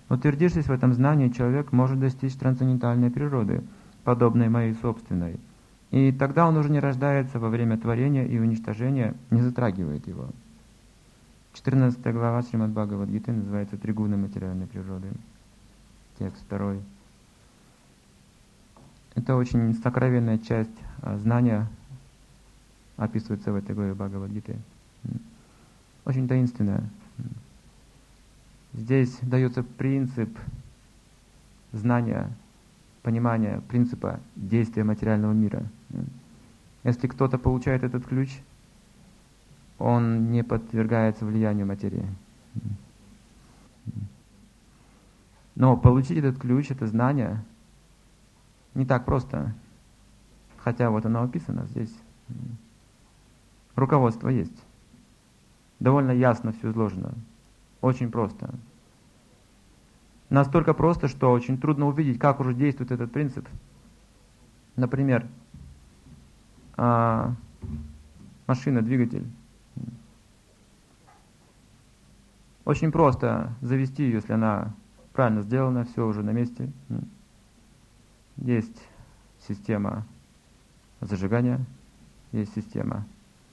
Утвердившись в этом знании, человек может достичь трансцендентальной природы, подобной моей собственной. И тогда он уже не рождается во время творения и уничтожения, не затрагивает его. 14 глава Шримад Бхагавад-гиты называется «Тригуны материальной природы». Текст 2. Это очень сокровенная часть знания, описывается в этой главе Бхагавад-гиты. Очень таинственная. Здесь дается принцип знания, понимания принципа действия материального мира. Если кто-то получает этот ключ, он не подвергается влиянию материи. Но получить этот ключ, это знание, не так просто. Хотя вот оно описано здесь. Руководство есть. Довольно ясно все изложено. Очень просто. Настолько просто, что очень трудно увидеть, как уже действует этот принцип. Например, машина, двигатель. Очень просто завести ее, если она правильно сделана, все уже на месте. Есть система зажигания, есть система,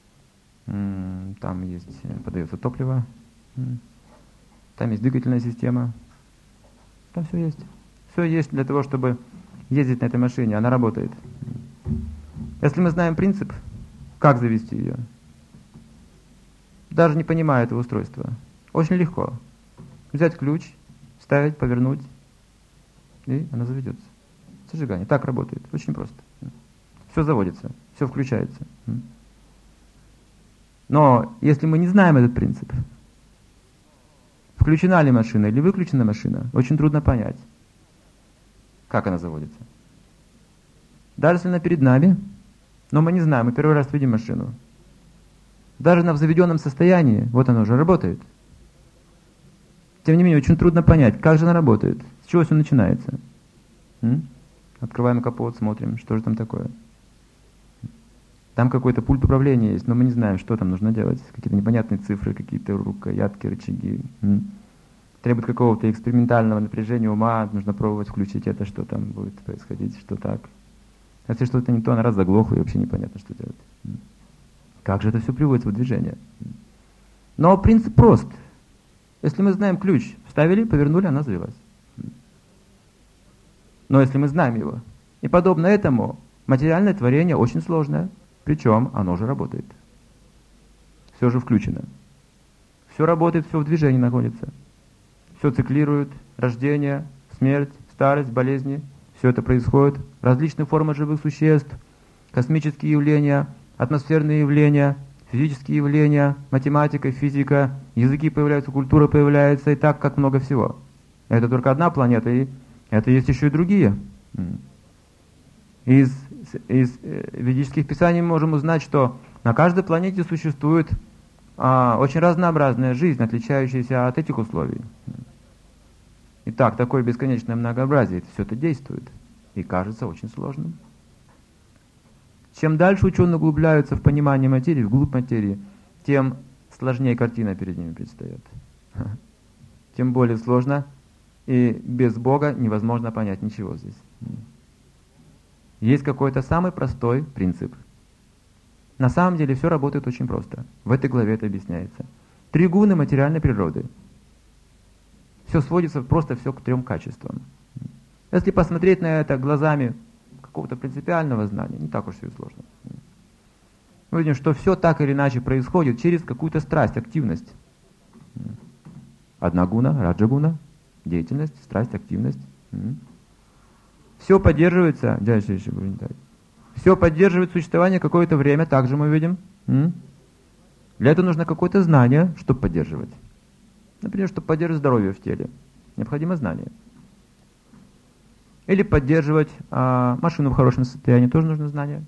там есть, подается топливо, там есть двигательная система, там все есть. Все есть для того, чтобы ездить на этой машине, она работает. Если мы знаем принцип, как завести ее, даже не понимая этого устройства, очень легко. Взять ключ, вставить, повернуть, и она заведется. Зажигание. Так работает. Очень просто. Все заводится, все включается. Но если мы не знаем этот принцип, включена ли машина или выключена машина, очень трудно понять, как она заводится. Даже если она перед нами, но мы не знаем, мы первый раз видим машину. Даже в заведенном состоянии, вот она уже работает. Тем не менее, очень трудно понять, как же она работает, с чего все начинается. Открываем капот, смотрим, что же там такое. Там какой-то пульт управления есть, но мы не знаем, что там нужно делать. Какие-то непонятные цифры, какие-то рукоятки, рычаги. Требует какого-то экспериментального напряжения ума, нужно пробовать включить это, что там будет происходить, что так. Если что-то не то, она раз заглохла и вообще непонятно, что делать. Как же это все приводится в движение? Но принцип прост. Если мы знаем ключ, вставили, повернули, она завелась. Но если мы знаем его, и подобно этому, материальное творение очень сложное, причем оно уже работает. Все же включено. Все работает, все в движении находится. Все циклирует, рождение, смерть, старость, болезни. Все это происходит. Различные формы живых существ, космические явления, атмосферные явления, физические явления, математика, физика, языки появляются, культура появляется, и так как много всего. Это только одна планета, и это есть еще и другие. Из ведических писаний мы можем узнать, что на каждой планете существует очень разнообразная жизнь, отличающаяся от этих условий. Итак, такое бесконечное многообразие, все это действует и кажется очень сложным. Чем дальше ученые углубляются в понимание материи, вглубь материи, тем сложнее картина перед ними предстает. Тем более сложно, и без Бога невозможно понять ничего здесь. Есть какой-то самый простой принцип. На самом деле все работает очень просто. В этой главе это объясняется. Тригуны материальной природы. Все сводится просто все к 3 качествам. Если посмотреть на это глазами какого-то принципиального знания, не так уж все сложно. Мы видим, что все так или иначе происходит через какую-то страсть, активность. Одна гуна, раджагуна, деятельность, страсть, активность. Все поддерживается, все поддерживает существование какое-то время, также мы видим. Для этого нужно какое-то знание, чтобы поддерживать. Например, чтобы поддерживать здоровье в теле. Необходимо знание. Или поддерживать машину в хорошем состоянии, тоже нужно знание.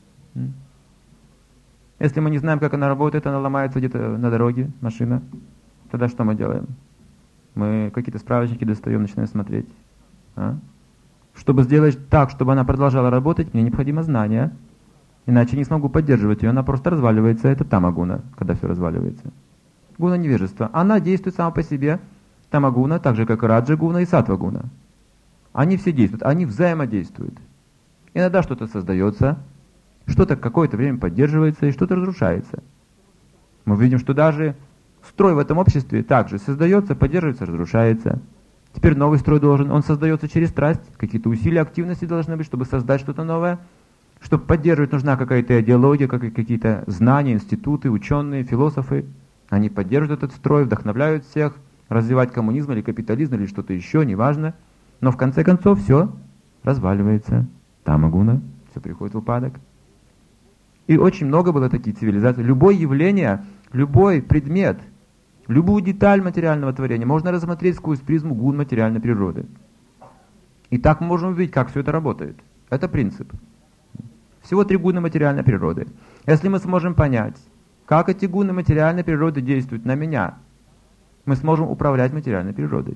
Если мы не знаем, как она работает, она ломается где-то на дороге, машина, тогда что мы делаем? Мы какие-то справочники достаем, начинаем смотреть. Чтобы сделать так, чтобы она продолжала работать, мне необходимо знание. Иначе не смогу поддерживать ее, она просто разваливается. Это тамагуна, когда все разваливается. Гуна невежества. Она действует сама по себе Тамагуна, так же как и раджагуна и сатвагуна. Они все действуют, они взаимодействуют. Иногда что-то создается, что-то какое-то время поддерживается и что-то разрушается. Мы видим, что даже строй в этом обществе также создается, поддерживается, разрушается. Теперь новый строй он создается через страсть, какие-то усилия, активности должны быть, чтобы создать что-то новое. Чтобы поддерживать, нужна какая-то идеология, какие-то знания, институты, ученые, философы. Они поддерживают этот строй, вдохновляют всех, развивать коммунизм или капитализм или что-то еще, неважно. Но в конце концов все разваливается. Тамагуна, все приходит в упадок. И очень много было таких цивилизаций. Любое явление, любой предмет, любую деталь материального творения можно рассмотреть сквозь призму гун материальной природы. И так мы можем увидеть, как все это работает. Это принцип. Всего 3 гуна материальной природы. Если мы сможем понять, как эти гуны материальной природы действуют на меня, мы сможем управлять материальной природой.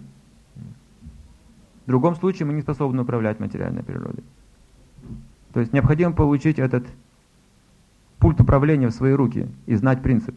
В другом случае мы не способны управлять материальной природой. То есть необходимо получить этот пульт управления в свои руки и знать принцип.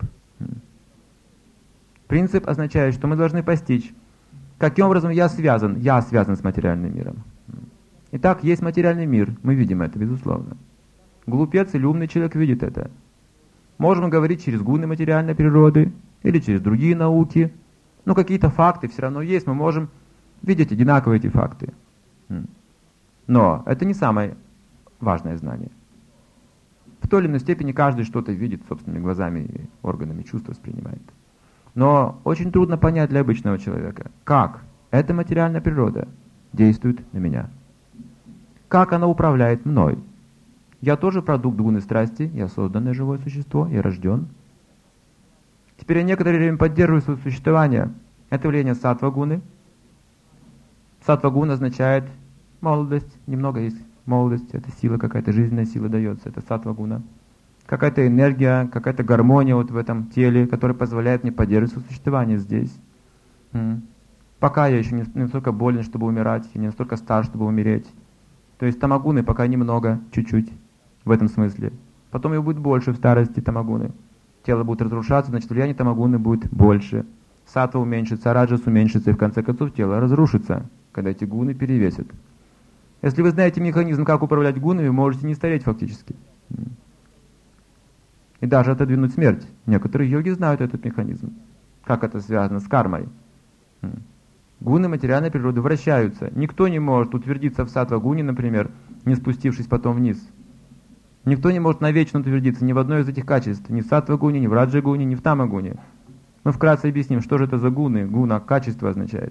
Принцип означает, что мы должны постичь, каким образом я связан с материальным миром. Итак, есть материальный мир, мы видим это, безусловно. Глупец или умный человек видит это. Можем говорить через гуны материальной природы или через другие науки, но какие-то факты все равно есть, мы можем видеть одинаковые эти факты. Но это не самое важное знание. В той или иной степени каждый что-то видит собственными глазами и органами чувств воспринимает. Но очень трудно понять для обычного человека, как эта материальная природа действует на меня. Как она управляет мной. Я тоже продукт гуны страсти, я созданное живое существо, я рожден. Теперь я некоторое время поддерживаю свое существование. Это явление саттва-гуны. Саттва-гуна означает молодость, немного есть молодость, это сила, какая-то жизненная сила дается, это саттва-гуна. Какая-то энергия, какая-то гармония вот в этом теле, которая позволяет мне поддерживать свое существование здесь. Пока я еще не настолько болен, чтобы умирать, и не настолько стар, чтобы умереть. То есть тамагуны пока немного, чуть-чуть, в этом смысле. Потом его будет больше в старости тамагуны. Тело будет разрушаться, значит влияние тамагуны будет больше. Саттва уменьшится, раджас уменьшится, и в конце концов тело разрушится, когда эти гуны перевесят. Если вы знаете механизм, как управлять гунами, вы можете не стареть фактически. И даже отодвинуть смерть. Некоторые йоги знают этот механизм. Как это связано с кармой. Гуны материальной природы вращаются. Никто не может утвердиться в саттва-гуне, например, не спустившись потом вниз. Никто не может навечно утвердиться ни в одной из этих качеств. Ни в саттва-гуне, ни в раджа-гуне, ни в тама-гуне. Мы вкратце объясним, что же это за гуны. Гуна – качество означает.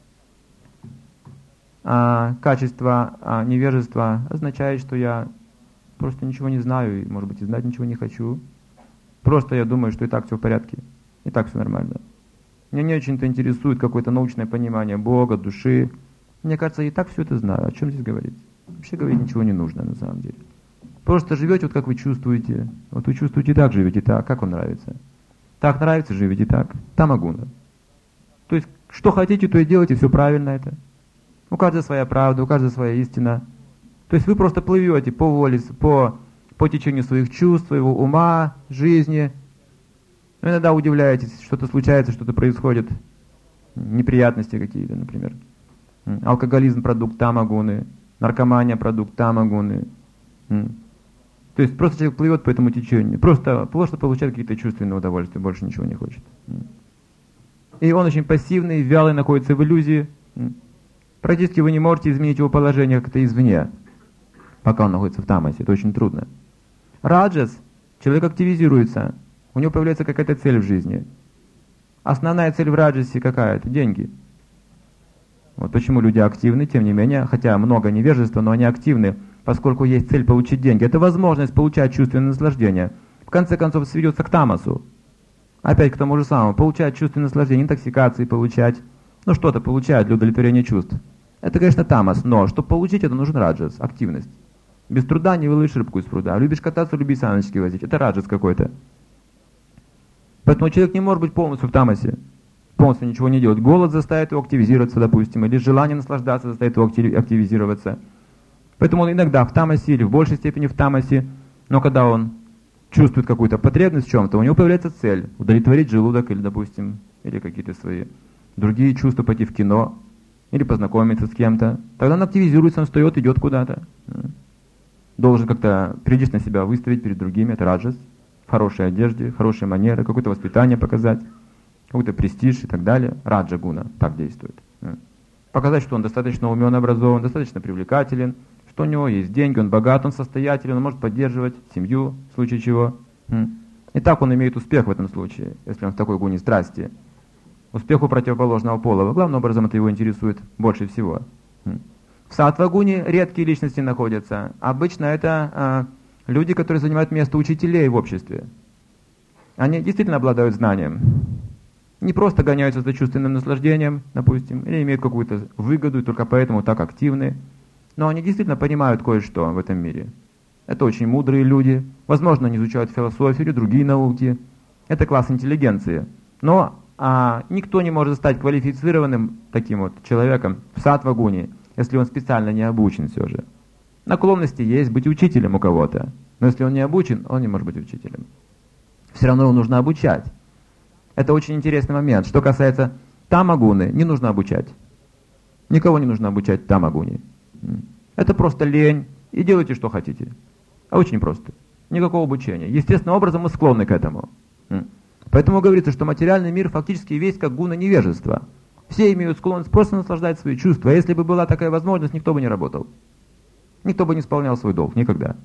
А качество невежества означает, что я просто ничего не знаю, и, может быть, и знать ничего не хочу. Просто я думаю, что и так все в порядке, и так все нормально. Меня не очень-то интересует какое-то научное понимание Бога, души. Мне кажется, я и так все это знаю. О чем здесь говорить? Вообще говорить ничего не нужно на самом деле. Просто живете вот как вы чувствуете. Вот вы чувствуете так, живете так. Как вам нравится? Так нравится, живете так. Тамагуна. То есть, что хотите, то и делайте, все правильно это. У каждого своя правда, у каждого своя истина. То есть вы просто плывете по воле, по течению своих чувств, своего ума, жизни. Но иногда удивляетесь, что-то случается, что-то происходит, неприятности какие-то, например. Алкоголизм – продукт тамагуны, наркомания – продукт тамагуны. То есть просто человек плывет по этому течению, просто получает какие-то чувственные удовольствия, больше ничего не хочет. И он очень пассивный, вялый, находится в иллюзии. Практически вы не можете изменить его положение как-то извне, пока он находится в тамасе, это очень трудно. Раджас, человек активизируется, у него появляется какая-то цель в жизни. Основная цель в раджасе какая? Это деньги. Вот почему люди активны, тем не менее, хотя много невежества, но они активны, поскольку есть цель получить деньги. Это возможность получать чувственное наслаждение. В конце концов сведется к тамасу. Опять к тому же самому. Получать чувственное наслаждение, интоксикации получать. Ну что-то получать для удовлетворения чувств. Это, конечно, тамас, но чтобы получить это нужен раджас, активность. Без труда не выловишь рыбку из пруда. Любишь кататься, люби саночки возить. Это раджас какой-то. Поэтому человек не может быть полностью в тамасе. Полностью ничего не делать. Голод заставит его активизироваться, допустим, или желание наслаждаться заставит его активизироваться. Поэтому он иногда в тамасе или в большей степени в тамасе, но когда он чувствует какую-то потребность в чем-то, у него появляется цель удовлетворить желудок или, допустим, или какие-то свои другие чувства, пойти в кино или познакомиться с кем-то. Тогда он активизируется, он встает, идет куда-то. Должен как-то прилично себя выставить перед другими, это раджас. В хорошей одежде, хорошие манеры, какое-то воспитание показать, какой-то престиж и так далее. Раджа гуна так действует. Показать, что он достаточно умен, образован, достаточно привлекателен, что у него есть деньги, он богат, он состоятелен, он может поддерживать семью, в случае чего. И так он имеет успех в этом случае, если он в такой гуне страсти. Успех у противоположного пола. Главным образом это его интересует больше всего. В саттва-гуне редкие личности находятся. Обычно это люди, которые занимают место учителей в обществе. Они действительно обладают знанием. Не просто гоняются за чувственным наслаждением, допустим, или имеют какую-то выгоду, и только поэтому так активны. Но они действительно понимают кое-что в этом мире. Это очень мудрые люди. Возможно, они изучают философию или другие науки. Это класс интеллигенции. Но никто не может стать квалифицированным таким вот человеком в саттва-гуне, если он специально не обучен все же. Наклонности есть быть учителем у кого-то. Но если он не обучен, он не может быть учителем. Все равно его нужно обучать. Это очень интересный момент. Что касается тамагуны, не нужно обучать. Никого не нужно обучать тамагуне. Это просто лень, и делайте, что хотите. Очень просто. Никакого обучения. Естественным образом мы склонны к этому. Поэтому говорится, что материальный мир фактически весь как гуна невежества. Все имеют склонность просто наслаждать свои чувства. А если бы была такая возможность, никто бы не работал. Никто бы не исполнял свой долг. Никогда.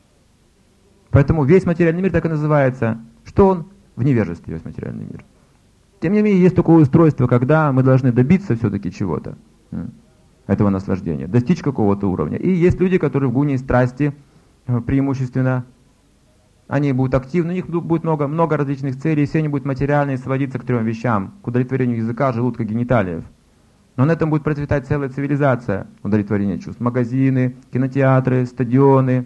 Поэтому весь материальный мир так и называется, что он в невежестве, весь материальный мир. Тем не менее, есть такое устройство, когда мы должны добиться все-таки чего-то, этого наслаждения, достичь какого-то уровня. И есть люди, которые в гуне страсти преимущественно, они будут активны, у них будет много различных целей, все они будут материальные, сводиться к 3 вещам, к удовлетворению языка, желудка, гениталиев. Но на этом будет процветать целая цивилизация удовлетворения чувств. Магазины, кинотеатры, стадионы,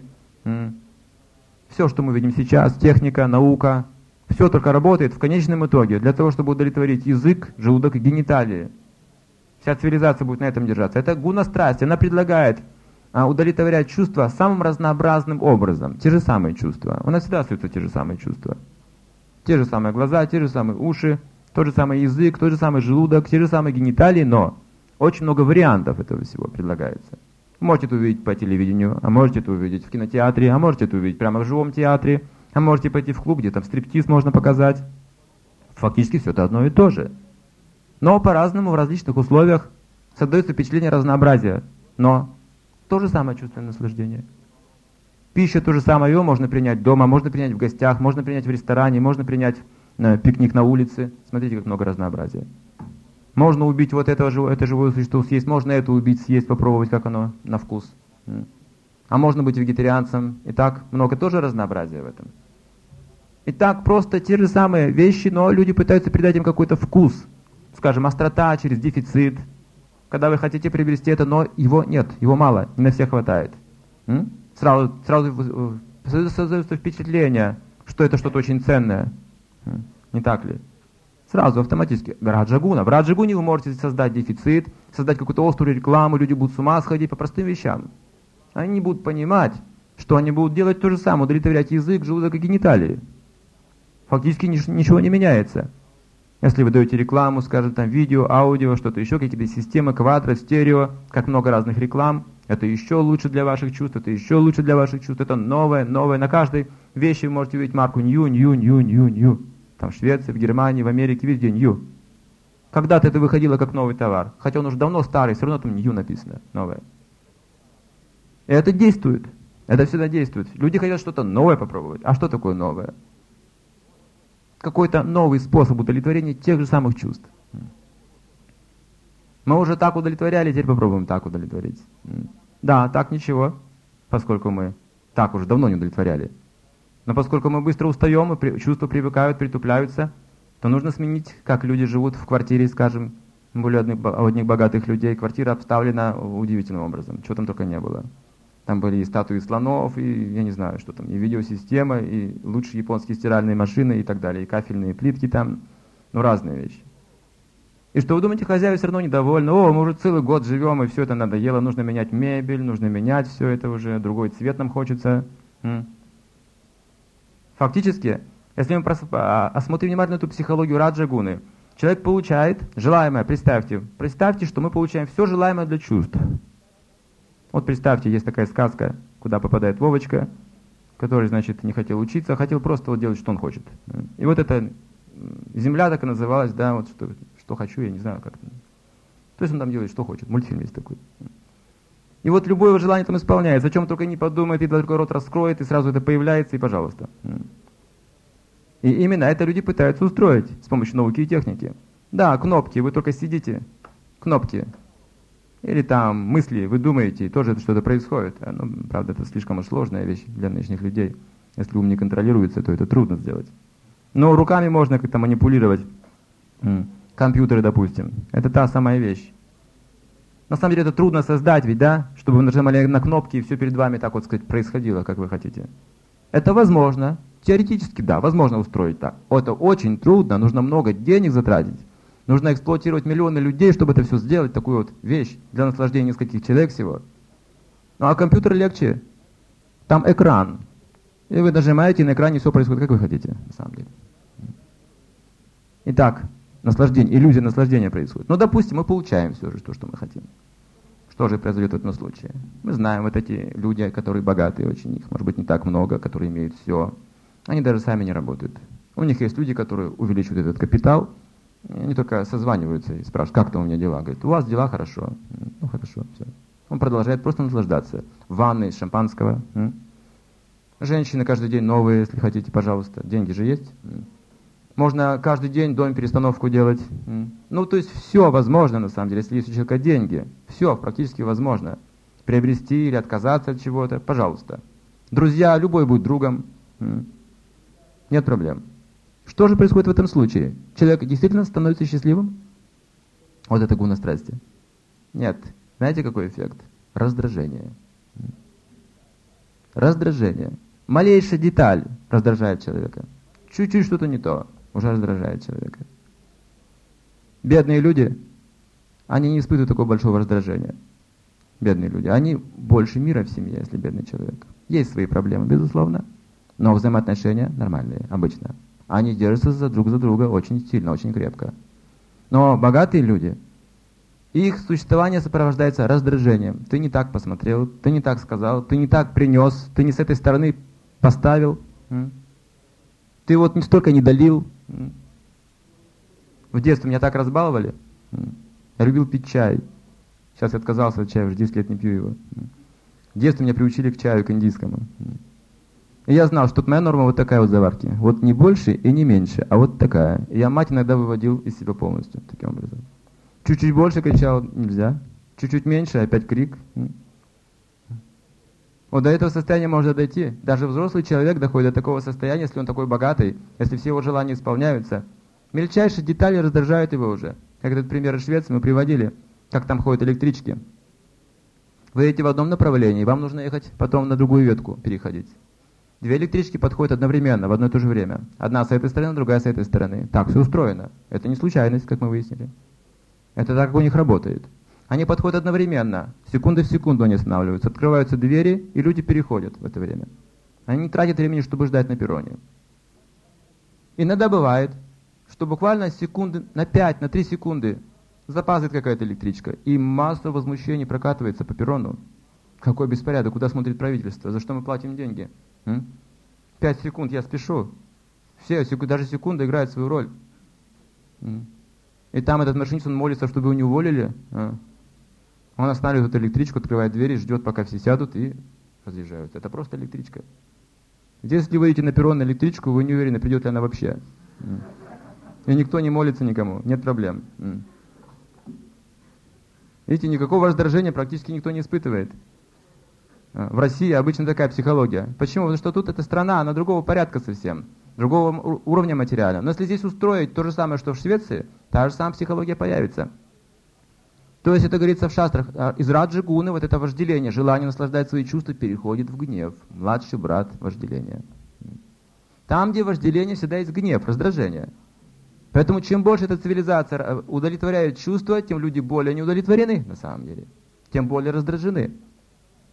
все, что мы видим сейчас, техника, наука, все только работает в конечном итоге для того, чтобы удовлетворить язык, желудок и гениталии. Вся цивилизация будет на этом держаться. Это гуна страсти, она предлагает удовлетворять чувства самым разнообразным образом. Те же самые чувства. У нас всегда остаются те же самые чувства. Те же самые глаза, те же самые уши, тот же самый язык, тот же самый желудок, те же самые гениталии, но очень много вариантов этого всего предлагается. Можете это увидеть по телевидению, а можете это увидеть в кинотеатре, а можете это увидеть прямо в живом театре, а можете пойти в клуб, где там стриптиз можно показать. Фактически все это одно и то же. Но по-разному, в различных условиях создается впечатление разнообразия. Но то же самое чувственное наслаждение. Пища то же самое, ее можно принять дома, можно принять в гостях, можно принять в ресторане, можно принять пикник на улице. Смотрите, как много разнообразия. Можно убить вот это живое существо, съесть, можно это убить, съесть, попробовать, как оно на вкус. А можно быть вегетарианцем. И так много тоже разнообразия в этом. И так просто те же самые вещи, но люди пытаются придать им какой-то вкус. Скажем, острота через дефицит. Когда вы хотите приобрести это, но его нет, его мало, не на всех хватает. Сразу создается впечатление, что это что-то очень ценное. Не так ли? Сразу, автоматически. Раджа-гуна. В раджа-гуне вы можете создать дефицит, создать какую-то острую рекламу, люди будут с ума сходить по простым вещам. Они не будут понимать, что они будут делать то же самое, удовлетворять язык, желудок и гениталии. Фактически ничего не меняется. Если вы даете рекламу, скажем, там видео, аудио, что-то еще, какие-то системы, квадро, стерео, как много разных реклам, это еще лучше для ваших чувств, это еще лучше для ваших чувств, это новое. На каждой вещи вы можете увидеть марку new. Там в Швеции, в Германии, в Америке, везде new. Когда-то это выходило как новый товар, хотя он уже давно старый, все равно там new написано, новое. И это действует, это всегда действует. Люди хотят что-то новое попробовать. А что такое новое? Какой-то новый способ удовлетворения тех же самых чувств. Мы уже так удовлетворяли, теперь попробуем так удовлетворить. Да, так ничего, поскольку мы так уже давно не удовлетворяли. Но поскольку мы быстро устаем, и чувства привыкают, притупляются, то нужно сменить, как люди живут в квартире, скажем, более у одних богатых людей. Квартира обставлена удивительным образом, чего там только не было. Там были и статуи слонов, и я не знаю, что там, и видеосистема, и лучшие японские стиральные машины и так далее, и кафельные плитки там, разные вещи. И что вы думаете, хозяева все равно недовольны? Мы уже целый год живем, и все это надоело, нужно менять мебель, нужно менять все это уже, другой цвет нам хочется. Фактически, если мы осмотрим внимательно эту психологию раджа-гуны, Человек получает желаемое, представьте, что мы получаем все желаемое для чувств. Вот представьте, есть такая сказка, куда попадает Вовочка, который, значит, не хотел учиться, а хотел просто вот делать, что он хочет. И вот эта земля так и называлась, да, вот что хочу, я не знаю как. То есть он там делает, что хочет. Мультфильм есть такой. И вот любое его желание там исполняется, о чем только не подумает, и только рот раскроет, и сразу это появляется, и пожалуйста. И именно это люди пытаются устроить с помощью науки и техники. Да, кнопки, вы только сидите, кнопки. Или там мысли, вы думаете, и тоже что-то происходит. Ну, правда, это слишком уж сложная вещь для нынешних людей. Если ум не контролируется, то это трудно сделать. Но руками можно как-то манипулировать. Компьютеры, допустим. Это та самая вещь. На самом деле это трудно создать, ведь, да? Чтобы вы нажимали на кнопки и все перед вами так вот сказать происходило, как вы хотите. Это возможно. Теоретически, да, возможно устроить так. Это очень трудно, нужно много денег затратить. Нужно эксплуатировать миллионы людей, чтобы это все сделать, такую вот вещь, для наслаждения нескольких человек всего. Ну а компьютер легче. Там экран. И вы нажимаете, и на экране все происходит, как вы хотите, на самом деле. Итак, наслаждение, иллюзия наслаждения происходит. Но, допустим, мы получаем все же то, что мы хотим. Что же произойдет в этом случае? Мы знаем, вот эти люди, которые богатые очень, их может быть не так много, которые имеют все. Они даже сами не работают. У них есть люди, которые увеличивают этот капитал. Они только созваниваются и спрашивают, как там у меня дела. Говорят, у вас дела хорошо. Ну хорошо, все. Он продолжает просто наслаждаться. Ванны из шампанского. Женщины каждый день новые, если хотите, пожалуйста. Деньги же есть. Можно каждый день дом перестановку делать. Ну, то есть все возможно, на самом деле, если есть у человека деньги. Все практически возможно. Приобрести или отказаться от чего-то, пожалуйста. Друзья, любой будет другом. Нет проблем. Что же происходит в этом случае? Человек действительно становится счастливым? Вот это гуна страсти. Нет. Знаете, какой эффект? Раздражение. Раздражение. Малейшая деталь раздражает человека. Чуть-чуть что-то не то, уже раздражает человека. Бедные люди, они не испытывают такого большого раздражения. Бедные люди. Они больше мира в семье, если бедный человек. Есть свои проблемы, безусловно, но взаимоотношения нормальные, обычно. Они держатся друг за друга очень сильно, очень крепко. Но богатые люди, их существование сопровождается раздражением. Ты не так посмотрел, ты не так сказал, ты не так принес, ты не с этой стороны поставил. Ты вот столько не долил. В детстве меня так разбаловали. Я любил пить чай. Сейчас я отказался от чая, уже 10 лет не пью его. В детстве меня приучили к чаю, к индийскому. И я знал, что моя норма вот такая вот заварки. Вот не больше и не меньше, а вот такая. И я мать иногда выводил из себя полностью, таким образом. Чуть-чуть больше кричал, нельзя. Чуть-чуть меньше, опять крик. Вот до этого состояния можно дойти. Даже взрослый человек доходит до такого состояния, если он такой богатый, если все его желания исполняются. Мельчайшие детали раздражают его уже. Как этот пример из Швеции мы приводили, как там ходят электрички. Вы едете в одном направлении, вам нужно ехать потом на другую ветку переходить. Две электрички подходят одновременно, в одно и то же время. Одна с этой стороны, другая с этой стороны. Так все устроено. Это не случайность, как мы выяснили. Это так, как у них работает. Они подходят одновременно. Секунда в секунду они останавливаются. Открываются двери, и люди переходят в это время. Они не тратят времени, чтобы ждать на перроне. Иногда бывает, что буквально секунды на 5, на 3 секунды запаздывает какая-то электричка, и масса возмущений прокатывается по перрону. Какой беспорядок, куда смотрит правительство, за что мы платим деньги? 5 секунд, я спешу. Все, даже секунда играет свою роль. И там этот машинист, он молится, чтобы его не уволили. Он останавливает эту электричку, открывает двери, ждет, пока все сядут и разъезжаются. Это просто электричка. Если вы идете на перрон на электричку, вы не уверены, придет ли она вообще. И никто не молится никому, нет проблем. Видите, никакого раздражения практически никто не испытывает. В России обычно такая психология. Почему? Потому что тут эта страна, она другого порядка совсем, другого уровня материала. Но если здесь устроить то же самое, что в Швеции, та же самая психология появится. То есть это говорится в шастрах, из раджи гуны, вот это вожделение, желание наслаждать свои чувства переходит в гнев. Младший брат вожделения. Там, где вожделение, всегда есть гнев, раздражение. Поэтому чем больше эта цивилизация удовлетворяет чувства, тем люди более не удовлетворены, на самом деле. Тем более раздражены.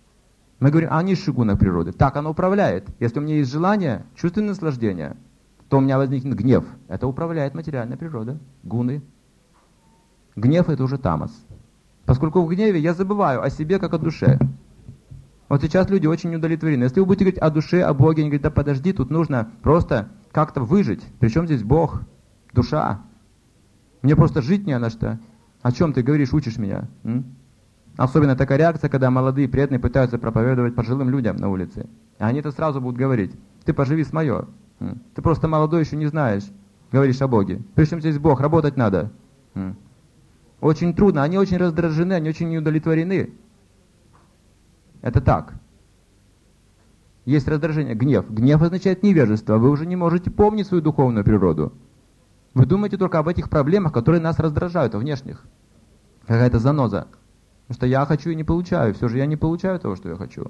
Мы говорим о низших гунах природы. Так оно управляет. Если у меня есть желание, чувственное наслаждение, то у меня возникнет гнев. Это управляет материальная природа, гуны. Гнев — это уже тамас. Поскольку в гневе я забываю о себе как о душе. Вот сейчас люди очень неудовлетворены. Если вы будете говорить о душе, о Боге, они говорят: да подожди, тут нужно просто как-то выжить. Причем здесь Бог, душа? Мне просто жить не на что. О чем ты говоришь, учишь меня? Особенно такая реакция, когда молодые преданные пытаются проповедовать пожилым людям на улице. А они-то сразу будут говорить: ты поживи с мое. Ты просто молодой, еще не знаешь, говоришь о Боге. Причем здесь Бог, работать надо. Очень трудно, они очень раздражены, они очень неудовлетворены. Это так. Есть раздражение, гнев. Гнев означает невежество. Вы уже не можете помнить свою духовную природу. Вы думаете только об этих проблемах, которые нас раздражают, внешних. Какая-то заноза. Потому что я хочу и не получаю. Все же я не получаю того, что я хочу.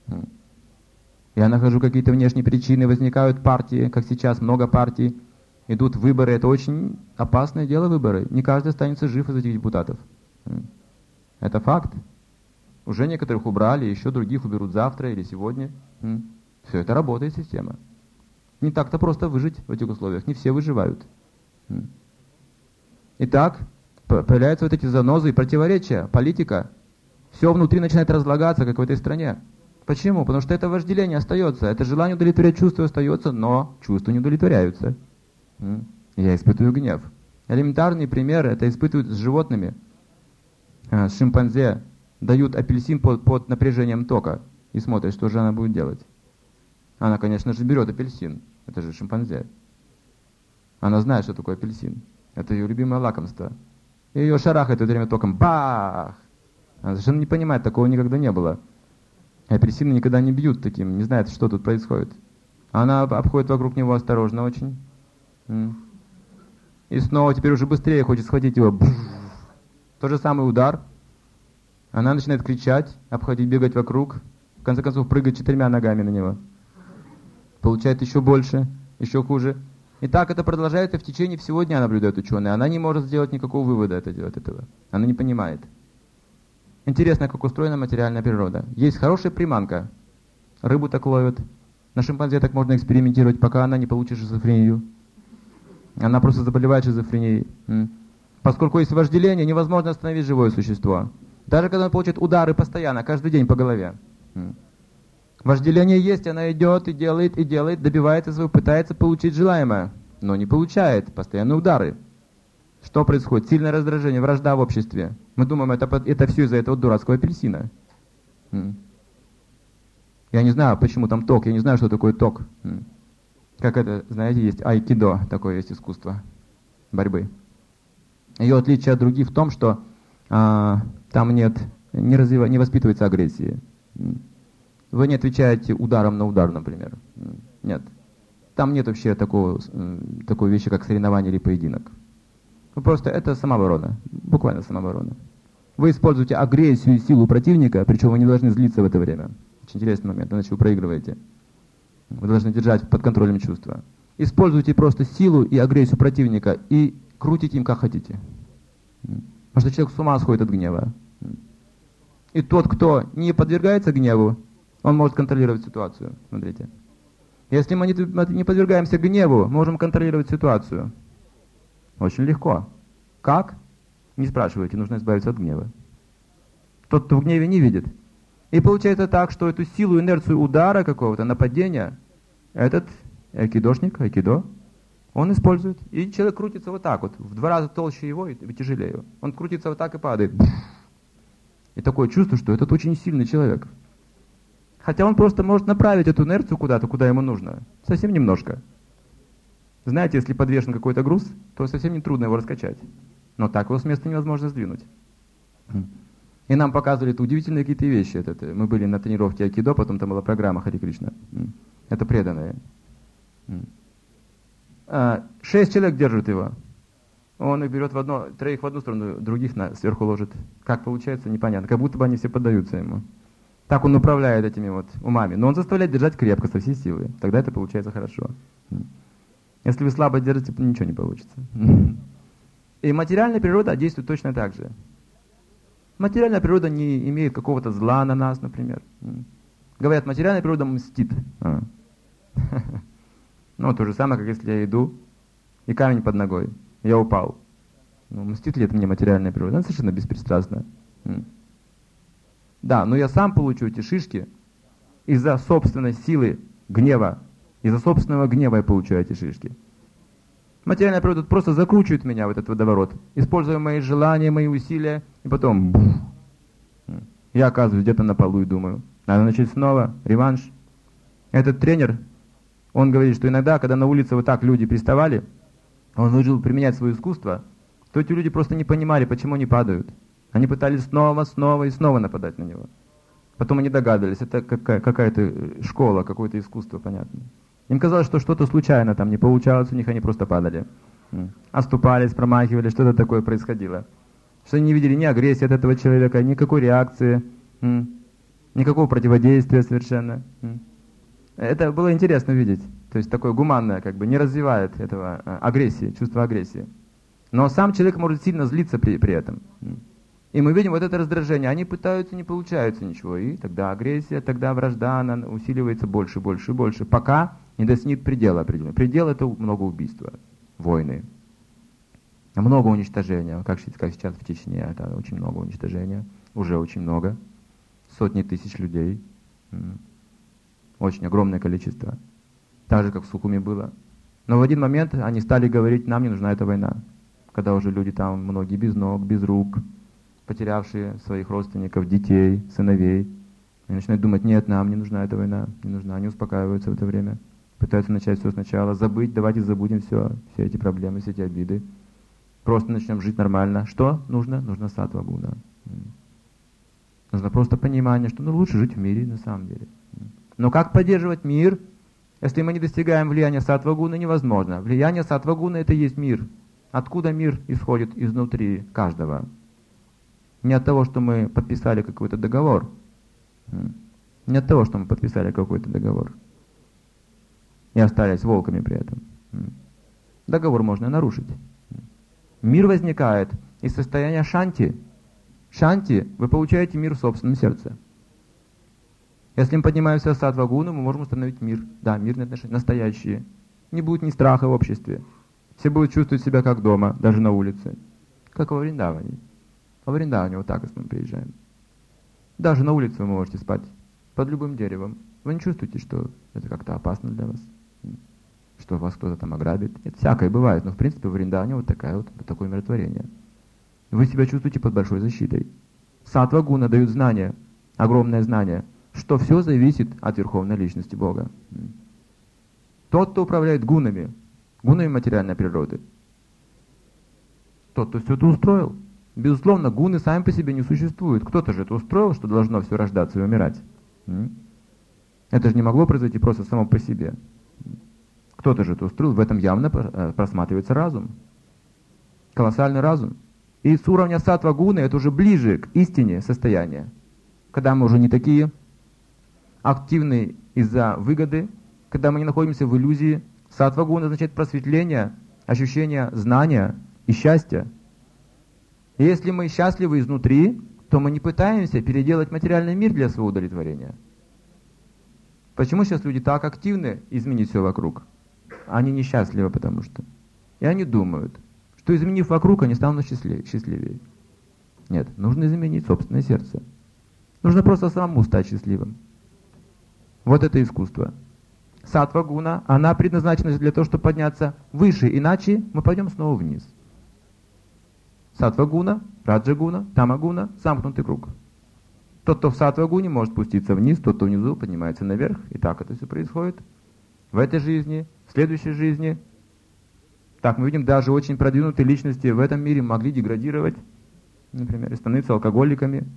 Я нахожу какие-то внешние причины, возникают партии, как сейчас много партий. Идут выборы. Это очень опасное дело, выборы. Не каждый останется жив из этих депутатов. Это факт. Уже некоторых убрали, еще других уберут завтра или сегодня. Все это работает, система. Не так-то просто выжить в этих условиях. Не все выживают. Итак, появляются вот эти занозы и противоречия. Политика. Все внутри начинает разлагаться, как в этой стране. Почему? Потому что это вожделение остается. Это желание удовлетворять чувства остается, но чувства не удовлетворяются. Я испытываю гнев. Элементарный пример это испытывают с животными. С шимпанзе дают апельсин под напряжением тока и смотрят, что же она будет делать. Она, конечно же, берет апельсин. Это же шимпанзе. Она знает, что такое апельсин. Это ее любимое лакомство. И ее шарахает в это время током. Бах! Она совершенно не понимает, такого никогда не было. Апельсины никогда не бьют таким, не знает, что тут происходит. Она обходит вокруг него осторожно очень. И снова теперь уже быстрее хочет схватить его. Тот же самый удар. Она начинает кричать, обходить, бегать вокруг. В конце концов прыгать 4 ногами на него. Получает еще больше, еще хуже. И так это продолжается в течение всего дня, наблюдают ученые. Она не может сделать никакого вывода от этого. Она не понимает. Интересно, как устроена материальная природа. Есть хорошая приманка. Рыбу так ловят. На шимпанзе так можно экспериментировать, пока она не получит шизофрению. Она просто заболевает шизофренией. Поскольку есть вожделение, невозможно остановить живое существо. Даже когда он получит удары постоянно, каждый день по голове. Вожделение есть, она идет и делает, добивается своего, пытается получить желаемое. Но не получает, постоянные удары. Что происходит? Сильное раздражение, вражда в обществе. Мы думаем, это все из-за этого дурацкого апельсина. Я не знаю, почему там ток, я не знаю, что такое ток. Как это, знаете, есть айкидо, такое есть искусство борьбы. Ее отличие от других в том, что там не воспитывается агрессии. Вы не отвечаете ударом на удар, например. Нет. Там нет вообще такой вещи, как соревнование или поединок. Просто это самооборона, буквально самооборона. Вы используете агрессию и силу противника, причем вы не должны злиться в это время. Очень интересный момент, иначе вы проигрываете. Вы должны держать под контролем чувства. Используйте просто силу и агрессию противника и крутите им как хотите. Потому что человек с ума сходит от гнева. И тот, кто не подвергается гневу, он может контролировать ситуацию. Смотрите. Если мы не подвергаемся гневу, можем контролировать ситуацию. Очень легко. Как? Не спрашивайте, нужно избавиться от гнева. Тот, кто в гневе, не видит. И получается так, что эту силу, инерцию удара какого-то, нападения, этот айкидо, он использует. И человек крутится вот так вот, в 2 раза толще его и тяжелее. Он крутится вот так и падает. И такое чувство, что этот очень сильный человек. Хотя он просто может направить эту инерцию куда-то, куда ему нужно. Совсем немножко. Знаете, если подвешен какой-то груз, то совсем не трудно его раскачать. Но так его с места невозможно сдвинуть. И нам показывали это удивительные какие-то вещи. Мы были на тренировке айкидо, потом там была программа Хари Кришна. Это преданные. 6 человек держат его. Он их берет 3 в одну сторону, других сверху ложит. Как получается, непонятно. Как будто бы они все поддаются ему. Так он управляет этими вот умами. Но он заставляет держать крепко, со всей силы. Тогда это получается хорошо. Если вы слабо держите, ничего не получится. И материальная природа действует точно так же. Материальная природа не имеет какого-то зла на нас, например. Говорят, материальная природа мстит. Ну, то же самое, как если я иду, и камень под ногой, я упал. Ну, мстит ли это мне материальная природа? Она совершенно беспристрастна. Да, но я сам получу эти шишки из-за собственной силы гнева. Из-за собственного гнева я получаю эти шишки. Материальная природа просто закручивает меня в этот водоворот, используя мои желания, мои усилия, и потом я оказываюсь где-то на полу и думаю, надо начать снова, реванш. Этот тренер, он говорит, что иногда, когда на улице вот так люди приставали, он вынужден применять свое искусство, то эти люди просто не понимали, почему они падают. Они пытались снова и снова нападать на него. Потом они догадывались, это какая-то школа, какое-то искусство, понятно. Им казалось, что что-то случайно там не получалось у них, они просто падали. Оступались, промахивались, что-то такое происходило. Что они не видели ни агрессии от этого человека, никакой реакции, никакого противодействия совершенно. Это было интересно видеть. То есть такое гуманное, как бы не развивает этого агрессии, чувства агрессии. Но сам человек может сильно злиться при этом. И мы видим вот это раздражение. Они пытаются, не получается ничего. И тогда агрессия, тогда вражда, она усиливается больше, пока не достигнет предела определенного. Предел — это много убийства, войны. Много уничтожения. Как сейчас в Чечне, это очень много уничтожения. Уже очень много. Сотни тысяч людей. Очень огромное количество. Так же, как в Сухуми было. Но в один момент они стали говорить, нам не нужна эта война. Когда уже люди там, многие без ног, без рук, потерявшие своих родственников, детей, сыновей. Они начинают думать, нет, нам не нужна эта война, не нужна. Они успокаиваются в это время. Пытаются начать все сначала, забыть, давайте забудем все эти проблемы, все эти обиды. Просто начнем жить нормально. Что нужно? Нужно саттва гуна. Нужно просто понимание, что лучше жить в мире на самом деле. Но как поддерживать мир, если мы не достигаем влияния саттва гуны, невозможно. Влияние саттва гуны — это и есть мир. Откуда мир исходит? Изнутри каждого. Не от того, что мы подписали какой-то договор. Не от того, что мы подписали какой-то договор. И остались волками при этом. Договор можно нарушить. Мир возникает из состояния шанти. Шанти, вы получаете мир в собственном сердце. Если мы поднимаемся в саттва гуну, мы можем установить мир. Да, мирные отношения, настоящие. Не будет ни страха в обществе. Все будут чувствовать себя как дома, даже на улице. Как во Вриндаване. Во Вриндаване вот так, если мы приезжаем. Даже на улице вы можете спать. Под любым деревом. Вы не чувствуете, что это как-то опасно для вас? Что вас кто-то там ограбит? Это всякое бывает, но в принципе в Вриндаване вот такое умиротворение. Вы себя чувствуете под большой защитой. Саттва гуна дают знание, огромное знание, что все зависит от Верховной Личности Бога. Тот, кто управляет гунами материальной природы, тот, кто все это устроил. Безусловно, гуны сами по себе не существуют. Кто-то же это устроил, что должно все рождаться и умирать. Это же не могло произойти просто само по себе. Кто-то же это устроил, в этом явно просматривается разум. Колоссальный разум. И с уровня саттва гуны это уже ближе к истине состояние. Когда мы уже не такие активные из-за выгоды, когда мы не находимся в иллюзии. Саттва гуна означает просветление, ощущение знания и счастья. И если мы счастливы изнутри, то мы не пытаемся переделать материальный мир для своего удовлетворения. Почему сейчас люди так активны изменить все вокруг? Они несчастливы, потому что. И они думают, что изменив вокруг, они станут счастливее. Нет, нужно изменить собственное сердце. Нужно просто самому стать счастливым. Вот это искусство. Саттва гуна, она предназначена для того, чтобы подняться выше, иначе мы пойдем снова вниз. Саттва гуна, раджа гуна, тама гуна, замкнутый круг. Тот, кто в саттва гуне, может спуститься вниз, тот, кто внизу, поднимается наверх. И так это все происходит. В этой жизни, в следующей жизни. Так, мы видим, даже очень продвинутые личности в этом мире могли деградировать, например, и становиться алкоголиками.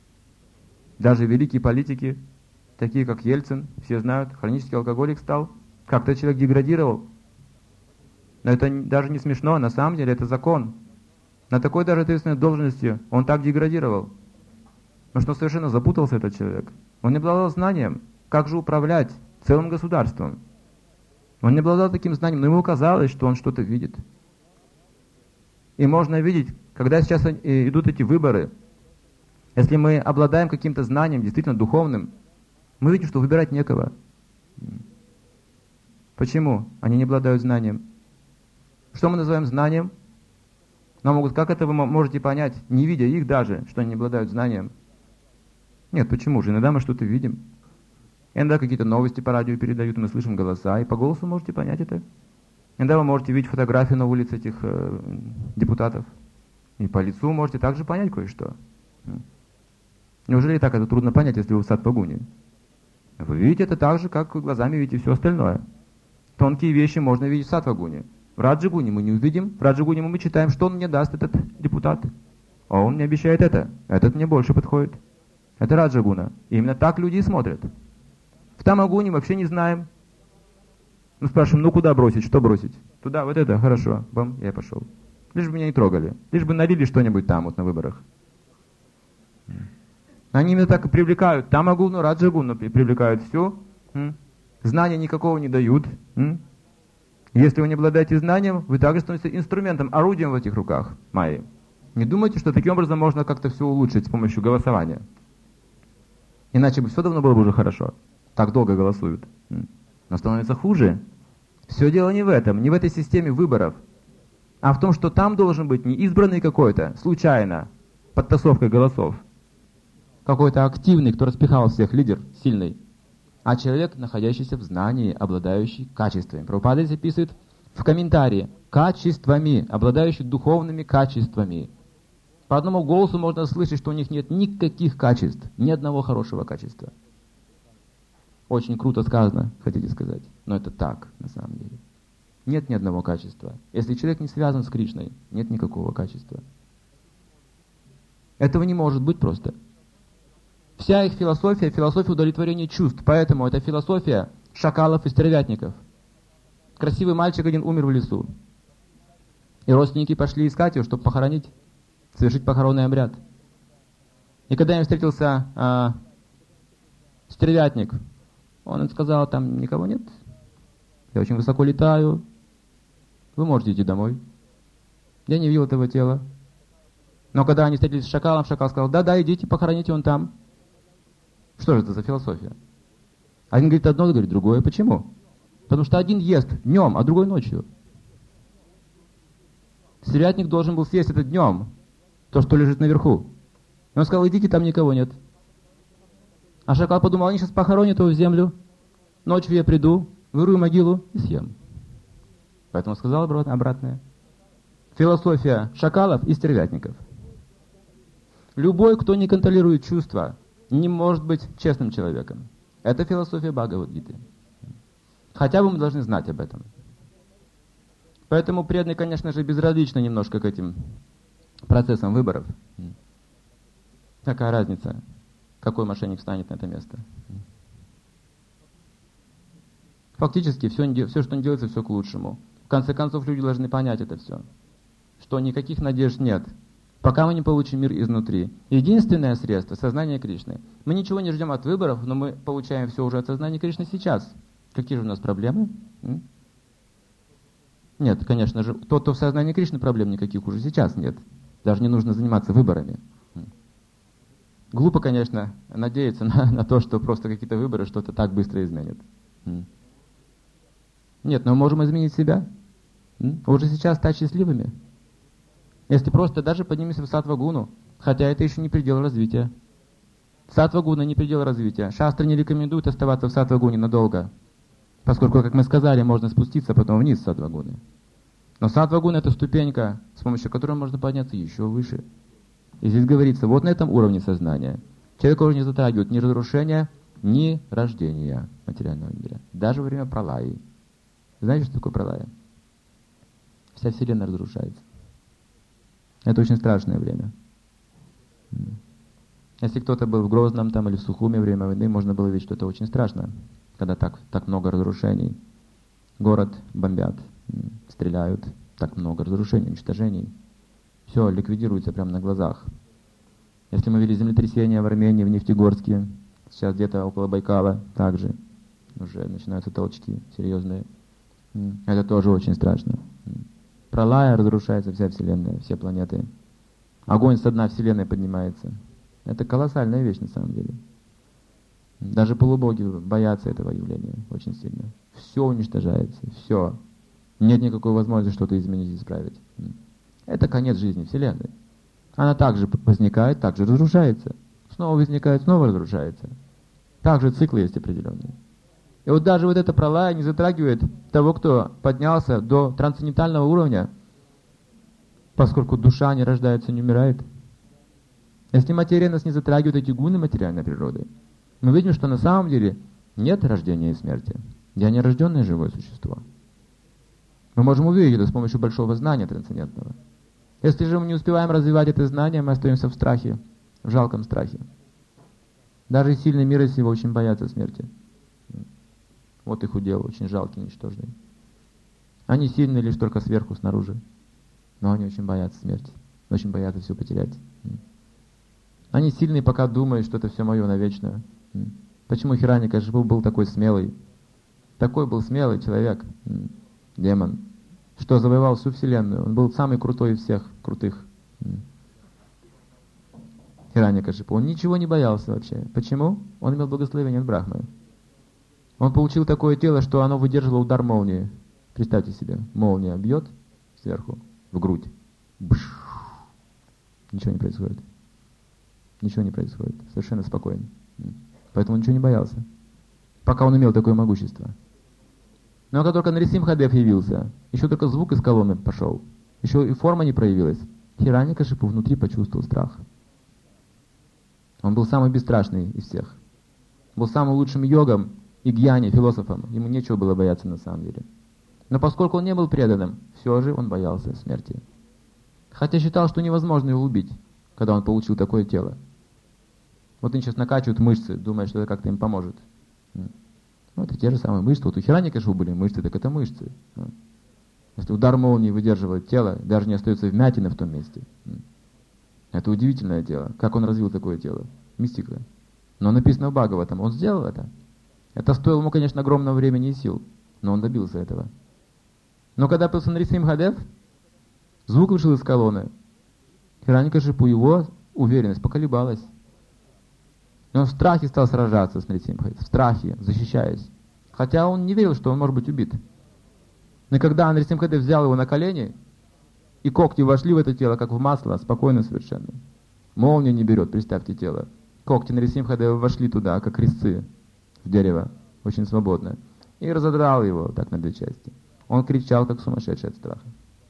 Даже великие политики, такие как Ельцин, все знают, хронический алкоголик стал. Как-то человек деградировал. Но это даже не смешно, на самом деле это закон. На такой даже ответственной должности он так деградировал. Потому что совершенно запутался этот человек. Он не обладал знанием, как же управлять целым государством. Он не обладал таким знанием, но ему казалось, что он что-то видит. И можно видеть, когда сейчас идут эти выборы, если мы обладаем каким-то знанием, действительно духовным, мы видим, что выбирать некого. Почему? Они не обладают знанием. Что мы называем знанием? Нам могут, как это вы можете понять, не видя их даже, что они не обладают знанием? Нет, почему же? Иногда мы что-то видим. Иногда какие-то новости по радио передают, мы слышим голоса, и по голосу можете понять это. Иногда вы можете видеть фотографию на улице этих депутатов. И по лицу можете также понять кое-что. Неужели так это трудно понять, если вы в саттва-гуне? Вы видите это так же, как вы глазами видите все остальное. Тонкие вещи можно видеть в саттва-гуне. В раджа-гуне мы не увидим. В раджа-гуне мы читаем, что он мне даст, этот депутат. А он мне обещает это. Этот мне больше подходит. Это раджа-гуна. И именно так люди и смотрят. В тамагуне вообще не знаем. Мы спрашиваем, ну куда бросить, что бросить? Туда, вот это, хорошо. Бам, я и пошел. Лишь бы меня не трогали. Лишь бы налили что-нибудь там, вот на выборах. Они именно так и привлекают. Тамагуну, раджагуну привлекают все. Знания никакого не дают. Если вы не обладаете знанием, вы также становитесь инструментом, орудием в этих руках майи. Не думайте, что таким образом можно как-то все улучшить с помощью голосования. Иначе бы все давно было бы уже хорошо. Так долго голосуют. Но становится хуже. Все дело не в этом, не в этой системе выборов, а в том, что там должен быть не избранный какой-то, случайно, подтасовкой голосов, какой-то активный, кто распихал всех, лидер, сильный, а человек, находящийся в знании, обладающий качествами. Прабхупада здесь описывает в комментарии качествами, обладающий духовными качествами. По одному голосу можно слышать, что у них нет никаких качеств, ни одного хорошего качества. Очень круто сказано, хотите сказать, но это так, на самом деле. Нет ни одного качества. Если человек не связан с Кришной, нет никакого качества. Этого не может быть просто. Вся их философия удовлетворения чувств, поэтому это философия шакалов и стервятников. Красивый мальчик один умер в лесу. И родственники пошли искать его, чтобы похоронить, совершить похоронный обряд. И когда им встретился стервятник, он им сказал, там никого нет, я очень высоко летаю, вы можете идти домой. Я не видел этого тела. Но когда они встретились с шакалом, шакал сказал, да, идите, похороните он там. Что же это за философия? Один говорит одно, говорит другое. Почему? Потому что один ест днем, а другой ночью. Стервятник должен был съесть это днем, то, что лежит наверху. И он сказал, идите, там никого нет. А шакал подумал, они сейчас похоронят его в землю, ночью я приду, вырую могилу и съем. Поэтому сказал обратное. Философия шакалов и стервятников. Любой, кто не контролирует чувства, не может быть честным человеком. Это философия Бхагавад-гиты. Хотя бы мы должны знать об этом. Поэтому преданные, конечно же, безразличны немножко к этим процессам выборов. Какая разница, какой мошенник станет на это место? Фактически, все, что не делается, все к лучшему. В конце концов, люди должны понять это все. Что никаких надежд нет, пока мы не получим мир изнутри. Единственное средство — сознание Кришны. Мы ничего не ждем от выборов, но мы получаем все уже от сознания Кришны сейчас. Какие же у нас проблемы? Нет, конечно же, тот, кто в сознании Кришны, проблем никаких уже сейчас нет. Даже не нужно заниматься выборами. Глупо, конечно, надеяться на то, что просто какие-то выборы что-то так быстро изменят. Нет, но мы можем изменить себя. Уже сейчас стать счастливыми. Если просто даже поднимемся в саттва-гуну, хотя это еще не предел развития. Саттва-гуна не предел развития. Шастры не рекомендуют оставаться в саттва-гуне надолго, поскольку, как мы сказали, можно спуститься потом вниз с саттва-гуны. Но саттва-гуна — это ступенька, с помощью которой можно подняться еще выше. И здесь говорится, вот на этом уровне сознания человека уже не затрагивают ни разрушения, ни рождения материального мира. Даже во время пралаи. Знаете, что такое пралая? Вся Вселенная разрушается. Это очень страшное время. Если кто-то был в Грозном там, или в Сухуме время войны, можно было видеть, что это очень страшно, когда так много разрушений. Город бомбят, стреляют, так много разрушений, уничтожений. Все ликвидируется прямо на глазах. Если мы видели землетрясение в Армении, в Нефтегорске, сейчас где-то около Байкала также уже начинаются толчки серьезные. Это тоже очень страшно. Пралая, разрушается вся Вселенная, все планеты. Огонь со дна Вселенной поднимается. Это колоссальная вещь на самом деле. Даже полубоги боятся этого явления очень сильно. Все уничтожается, все. Нет никакой возможности что-то изменить и исправить. Это конец жизни Вселенной. Она также возникает, также разрушается. Снова возникает, снова разрушается. Также циклы есть определенные. И вот даже вот эта пралая не затрагивает того, кто поднялся до трансцендентального уровня, поскольку душа не рождается, не умирает. Если материя нас не затрагивает, эти гуны материальной природы, мы видим, что на самом деле нет рождения и смерти. Я нерожденное живое существо. Мы можем увидеть это с помощью большого знания трансцендентного. Если же мы не успеваем развивать это знание, мы остаемся в страхе, в жалком страхе. Даже сильные мира сего очень боятся смерти. Вот их удел, очень жалкий, ничтожный. Они сильны лишь только сверху, снаружи. Но они очень боятся смерти. Очень боятся все потерять. Они сильные, пока думают, что это все мое навечно. Почему Хирanyакашипу был такой смелый? Такой был смелый человек, демон, что завоевал всю вселенную. Он был самый крутой из всех крутых. Хирanyакашипу. Он ничего не боялся вообще. Почему? Он имел благословение от Брахмы. Он получил такое тело, что оно выдерживало удар молнии. Представьте себе, молния бьет сверху, в грудь. Бш. Ничего не происходит. Ничего не происходит. Совершенно спокойно. Поэтому он ничего не боялся. Пока он имел такое могущество. Но как только Нарисимхадев явился, еще только звук из колонны пошел, еще и форма не проявилась, Хирanyакашипу внутри почувствовал страх. Он был самый бесстрашный из всех. Был самым лучшим йогом и гьяни, философом. Ему нечего было бояться на самом деле. Но поскольку он не был преданным, все же он боялся смерти. Хотя считал, что невозможно его убить, когда он получил такое тело. Вот они сейчас накачивают мышцы, думая, что это как-то им поможет. Ну, это те же самые мышцы. Вот у Хирanyакашипу были мышцы, так это мышцы. Если удар молнии выдерживает тело, даже не остается вмятины в том месте. Это удивительное дело. Как он развил такое тело? Мистика. Но написано в Бхагаватам, он сделал это. Это стоило ему, конечно, огромного времени и сил, но он добился этого. Но когда появился Нарисимхадев, звук вышел из колонны. Хирanyакашипу, его уверенность поколебалась. И он в страхе стал сражаться с Нарисимхой, в страхе, защищаясь. Хотя он не верил, что он может быть убит. Но когда Нарисимхадев взял его на колени, и когти вошли в это тело, как в масло, спокойно совершенно. Молния не берет, представьте тело. Когти Нарисимхадева вошли туда, как резцы в дерево, очень свободно. И разодрал его так на две части. Он кричал, как сумасшедший от страха.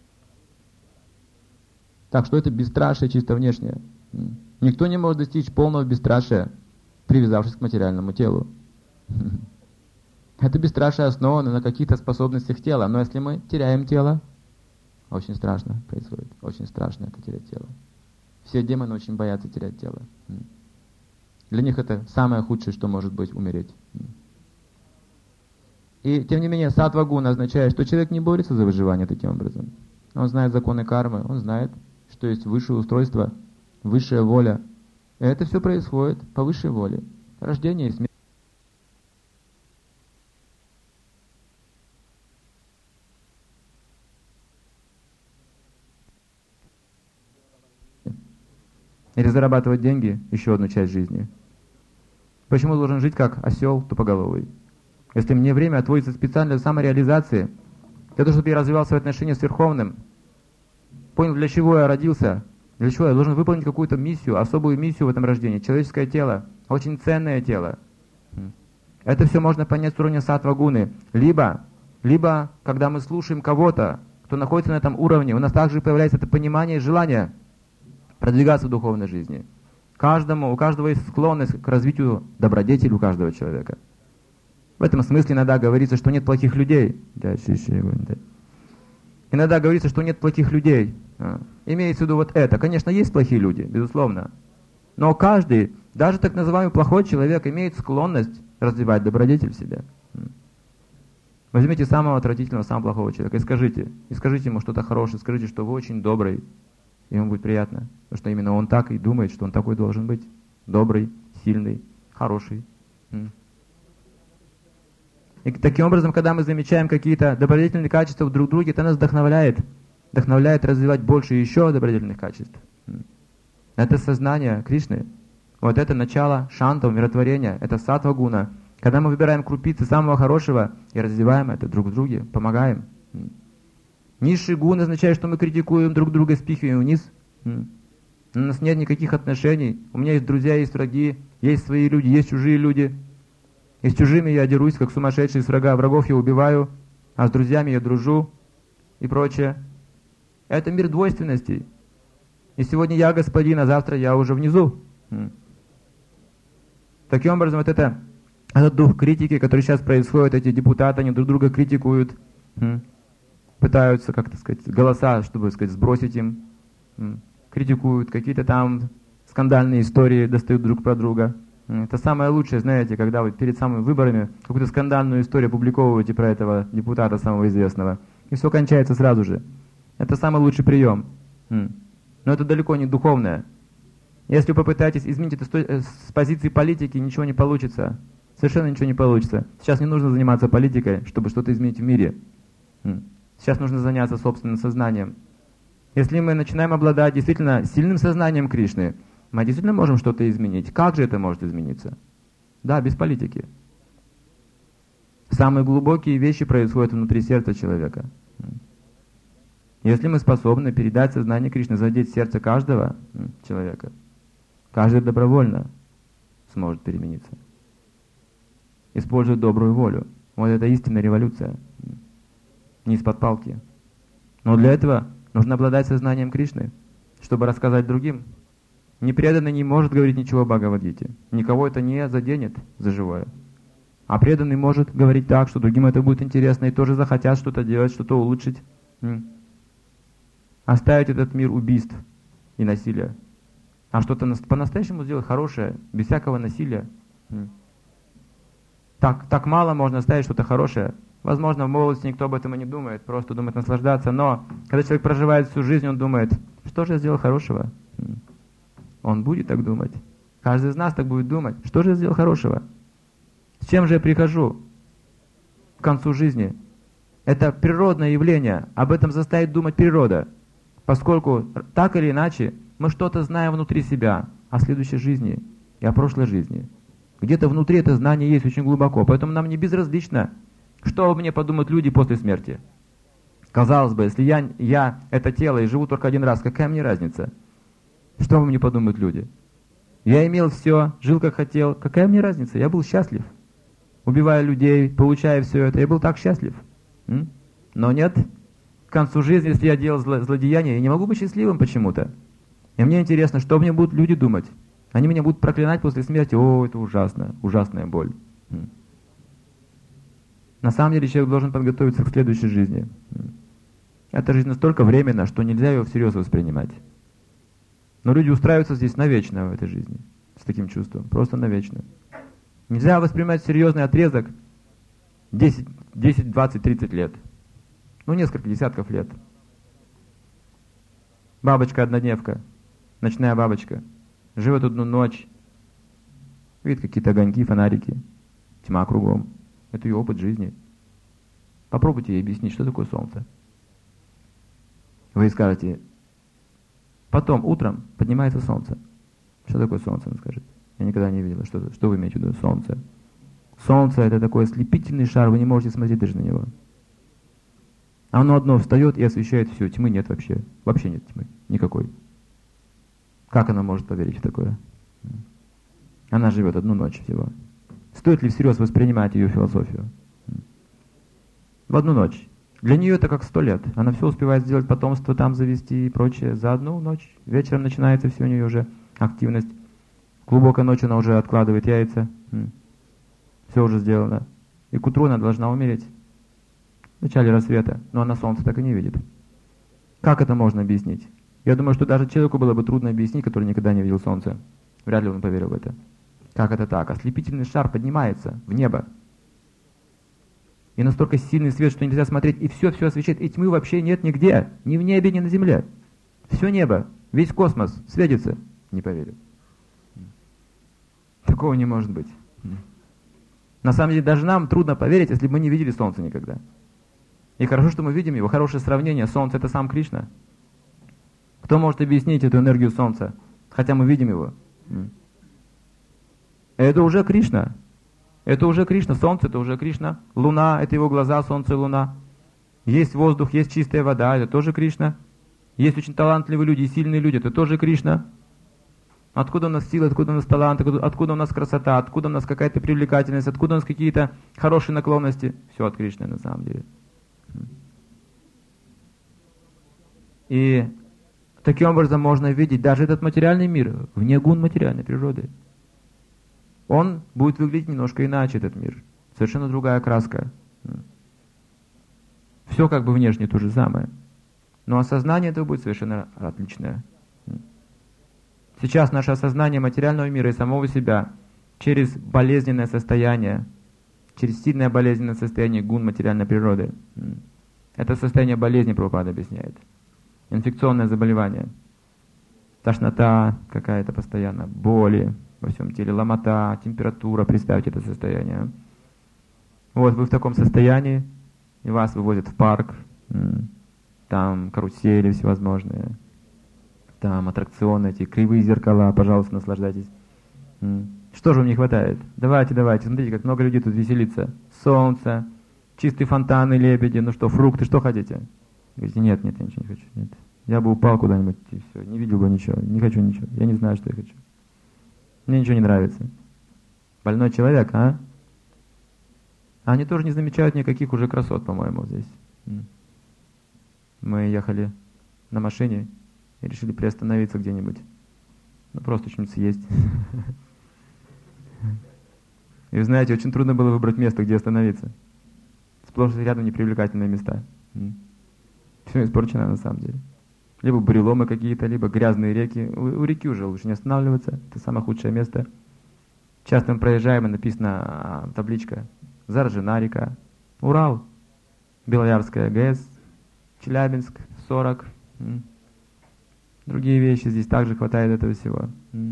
Так что это бесстрашие чисто внешнее. Никто не может достичь полного бесстрашия, привязавшись к материальному телу. Это бесстрашие основано на каких-то способностях тела. Но если мы теряем тело, очень страшно происходит. Очень страшно это терять тело. Все демоны очень боятся терять тело. Для них это самое худшее, что может быть, умереть. И тем не менее, саттва-гуна означает, что человек не борется за выживание таким образом. Он знает законы кармы, он знает, что есть высшее устройство, высшая воля. И это все происходит по высшей воле. Рождение и смерть. Или зарабатывать деньги – еще одну часть жизни. Почему я должен жить как осел тупоголовый? Если мне время отводится специально для самореализации, для того, чтобы я развивал свои отношения с Верховным, понял, для чего я родился, для чего я должен выполнить какую-то миссию, особую миссию в этом рождении. Человеческое тело, очень ценное тело. Это все можно понять с уровня саттва-гуны. Либо, когда мы слушаем кого-то, кто находится на этом уровне, у нас также появляется это понимание и желание продвигаться в духовной жизни. У каждого есть склонность к развитию добродетели у каждого человека. В этом смысле иногда говорится, что нет плохих людей. Иногда говорится, что нет плохих людей. Имеется в виду вот это. Конечно, есть плохие люди, безусловно. Но каждый, даже так называемый плохой человек, имеет склонность развивать добродетель в себе. Возьмите самого отвратительного, самого плохого человека и скажите ему что-то хорошее, скажите, что вы очень добрый, и ему будет приятно. Потому что именно он так и думает, что он такой должен быть. Добрый, сильный, хороший. И таким образом, когда мы замечаем какие-то добродетельные качества в друг друге, это нас вдохновляет развивать больше еще добродетельных качеств. Это сознание Кришны. Вот это начало шанта, умиротворения, это саттва гуна. Когда мы выбираем крупицы самого хорошего и развиваем это друг в друге, помогаем. Низший гун означает, что мы критикуем друг друга, спихиваем вниз. У нас нет никаких отношений. У меня есть друзья, есть враги, есть свои люди, есть чужие люди. И с чужими я дерусь, как сумасшедший, с врагов я убиваю, а с друзьями я дружу и прочее. Это мир двойственностей. И сегодня я господин, а завтра я уже внизу. Таким образом, вот этот дух критики, который сейчас происходит, эти депутаты, они друг друга критикуют, пытаются, как так сказать, голоса, чтобы сказать, сбросить им, критикуют, какие-то там скандальные истории достают друг про друга. Это самое лучшее, знаете, когда вы перед самыми выборами какую-то скандальную историю опубликовываете про этого депутата самого известного, и все кончается сразу же. Это самый лучший прием. Но это далеко не духовное. Если вы попытаетесь изменить это с позиции политики, ничего не получится. Совершенно ничего не получится. Сейчас не нужно заниматься политикой, чтобы что-то изменить в мире. Сейчас нужно заняться собственным сознанием. Если мы начинаем обладать действительно сильным сознанием Кришны, мы действительно можем что-то изменить. Как же это может измениться? Да, без политики. Самые глубокие вещи происходят внутри сердца человека. Если мы способны передать сознание Кришны, задеть сердце каждого человека, каждый добровольно сможет перемениться. Используя добрую волю. Вот это истинная революция. Не из-под палки. Но для этого нужно обладать сознанием Кришны, чтобы рассказать другим. Непреданный не может говорить ничего о Бхагавад-гите. Никого это не заденет за живое. А преданный может говорить так, что другим это будет интересно, и тоже захотят что-то делать, что-то улучшить. Оставить этот мир убийств и насилия. А что-то по-настоящему сделать хорошее, без всякого насилия. Так мало можно оставить что-то хорошее. Возможно, в молодости никто об этом и не думает, просто думает наслаждаться. Но когда человек проживает всю жизнь, он думает, что же я сделал хорошего? Он будет так думать. Каждый из нас так будет думать. Что же я сделал хорошего? С чем же я прихожу к концу жизни? Это природное явление. Об этом заставит думать природа. Поскольку так или иначе мы что-то знаем внутри себя о следующей жизни и о прошлой жизни. Где-то внутри это знание есть очень глубоко. Поэтому нам не безразлично, что обо мне подумают люди после смерти. Казалось бы, если я это тело и живу только один раз, какая мне разница? Что обо мне подумают люди? Я имел все, жил как хотел, какая мне разница? Я был счастлив. Убивая людей, получая все это, я был так счастлив. Но нет, к концу жизни, если я делал злодеяние, я не могу быть счастливым почему-то. И мне интересно, что мне будут люди думать. Они меня будут проклинать после смерти. О, это ужасно, ужасная боль. На самом деле человек должен подготовиться к следующей жизни. Эта жизнь настолько временна, что нельзя ее всерьез воспринимать. Но люди устраиваются здесь навечно в этой жизни. С таким чувством. Просто навечно. Нельзя воспринимать серьезный отрезок 10, 20, 30 лет. Несколько десятков лет. Бабочка-однодневка, ночная бабочка, живет одну ночь, видит какие-то огоньки, фонарики, тьма кругом. Это ее опыт жизни. Попробуйте ей объяснить, что такое солнце. Вы скажете, потом, утром, поднимается солнце. Что такое солнце, она скажет. Я никогда не видела, что вы имеете в виду, солнце. Солнце — это такой ослепительный шар, вы не можете смотреть даже на него. Оно одно встает и освещает все, тьмы нет вообще. Вообще нет тьмы, никакой. Как она может поверить в такое? Она живет одну ночь всего. Стоит ли всерьез воспринимать ее философию? В одну ночь. Для нее это как 100 лет. Она все успевает сделать, потомство там завести и прочее за одну ночь. Вечером начинается все у нее уже активность. Глубокой ночью она уже откладывает яйца. Все уже сделано. И к утру она должна умереть. В начале рассвета. Но она солнце так и не видит. Как это можно объяснить? Я думаю, что даже человеку было бы трудно объяснить, который никогда не видел солнце. Вряд ли он поверил в это. Как это так? Ослепительный шар поднимается в небо. И настолько сильный свет, что нельзя смотреть, и все освещает, и тьмы вообще нет нигде. Ни в небе, ни на земле. Все небо, весь космос светится. Не поверю. Такого не может быть. На самом деле, даже нам трудно поверить, если бы мы не видели солнца никогда. И хорошо, что мы видим его. Хорошее сравнение. Солнце — это сам Кришна. Кто может объяснить эту энергию солнца? Хотя мы видим его. Это уже Кришна. Это уже Кришна. Солнце — это уже Кришна. Луна — это его глаза, солнце и луна. Есть воздух, есть чистая вода — это тоже Кришна. Есть очень талантливые люди и сильные люди — это тоже Кришна. Откуда у нас сила, откуда у нас талант, откуда у нас красота, откуда у нас какая-то привлекательность, откуда у нас какие-то хорошие наклонности. Все от Кришны на самом деле. И таким образом можно видеть даже этот материальный мир вне гун материальной природы. Он будет выглядеть немножко иначе, этот мир. Совершенно другая краска. Все как бы внешне то же самое. Но осознание этого будет совершенно отличное. Сейчас наше осознание материального мира и самого себя через болезненное состояние, через сильное болезненное состояние гун материальной природы. Это состояние болезни Прабхупада объясняет. Инфекционное заболевание. Тошнота какая-то постоянно, боли во всем теле, ломота, температура. Представьте это состояние. Вот вы в таком состоянии, и вас вывозят в парк, там карусели всевозможные, там аттракционы, эти кривые зеркала, пожалуйста, наслаждайтесь. Что же вам не хватает? Давайте, смотрите, как много людей тут веселится. Солнце, чистые фонтаны, лебеди, ну что, фрукты, что хотите? Говорите, нет, я ничего не хочу, нет. Я бы упал куда-нибудь и все, не видел бы ничего, не хочу ничего, я не знаю, что я хочу. Мне ничего не нравится. Больной человек, а? Они тоже не замечают никаких уже красот, по-моему, здесь. Мы ехали на машине и решили приостановиться где-нибудь. Ну, просто что-нибудь съесть. И вы знаете, очень трудно было выбрать место, где остановиться. Сплошь рядом непривлекательные места. Все испорчено на самом деле. Либо буреломы какие-то, либо грязные реки. У реки уже лучше не останавливаться. Это самое худшее место. Часто мы проезжаем, и написано табличка: Заржена река, Урал, Белоярская ГЭС, Челябинск, 40. Другие вещи. Здесь также хватает этого всего.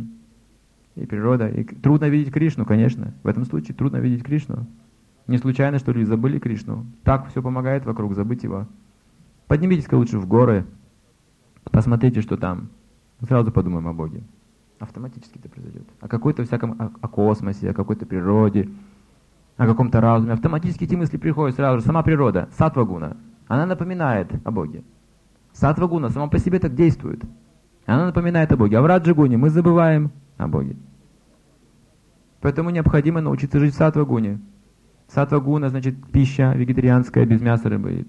И природа. И трудно видеть Кришну, конечно. В этом случае трудно видеть Кришну. Не случайно, что люди забыли Кришну. Так все помогает вокруг забыть его. Поднимитесь-ка лучше в горы. Посмотрите, что там. Сразу подумаем о Боге. Автоматически это произойдет. О какой-то всяком, о космосе, о какой-то природе, о каком-то разуме. Автоматически эти мысли приходят сразу же. Сама природа, саттва-гуна, она напоминает о Боге. Саттва-гуна сама по себе так действует. Она напоминает о Боге. А в раджа-гуне мы забываем о Боге. Поэтому необходимо научиться жить в саттва-гуне. Саттва-гуна значит пища вегетарианская, без мяса, рыбы, яиц.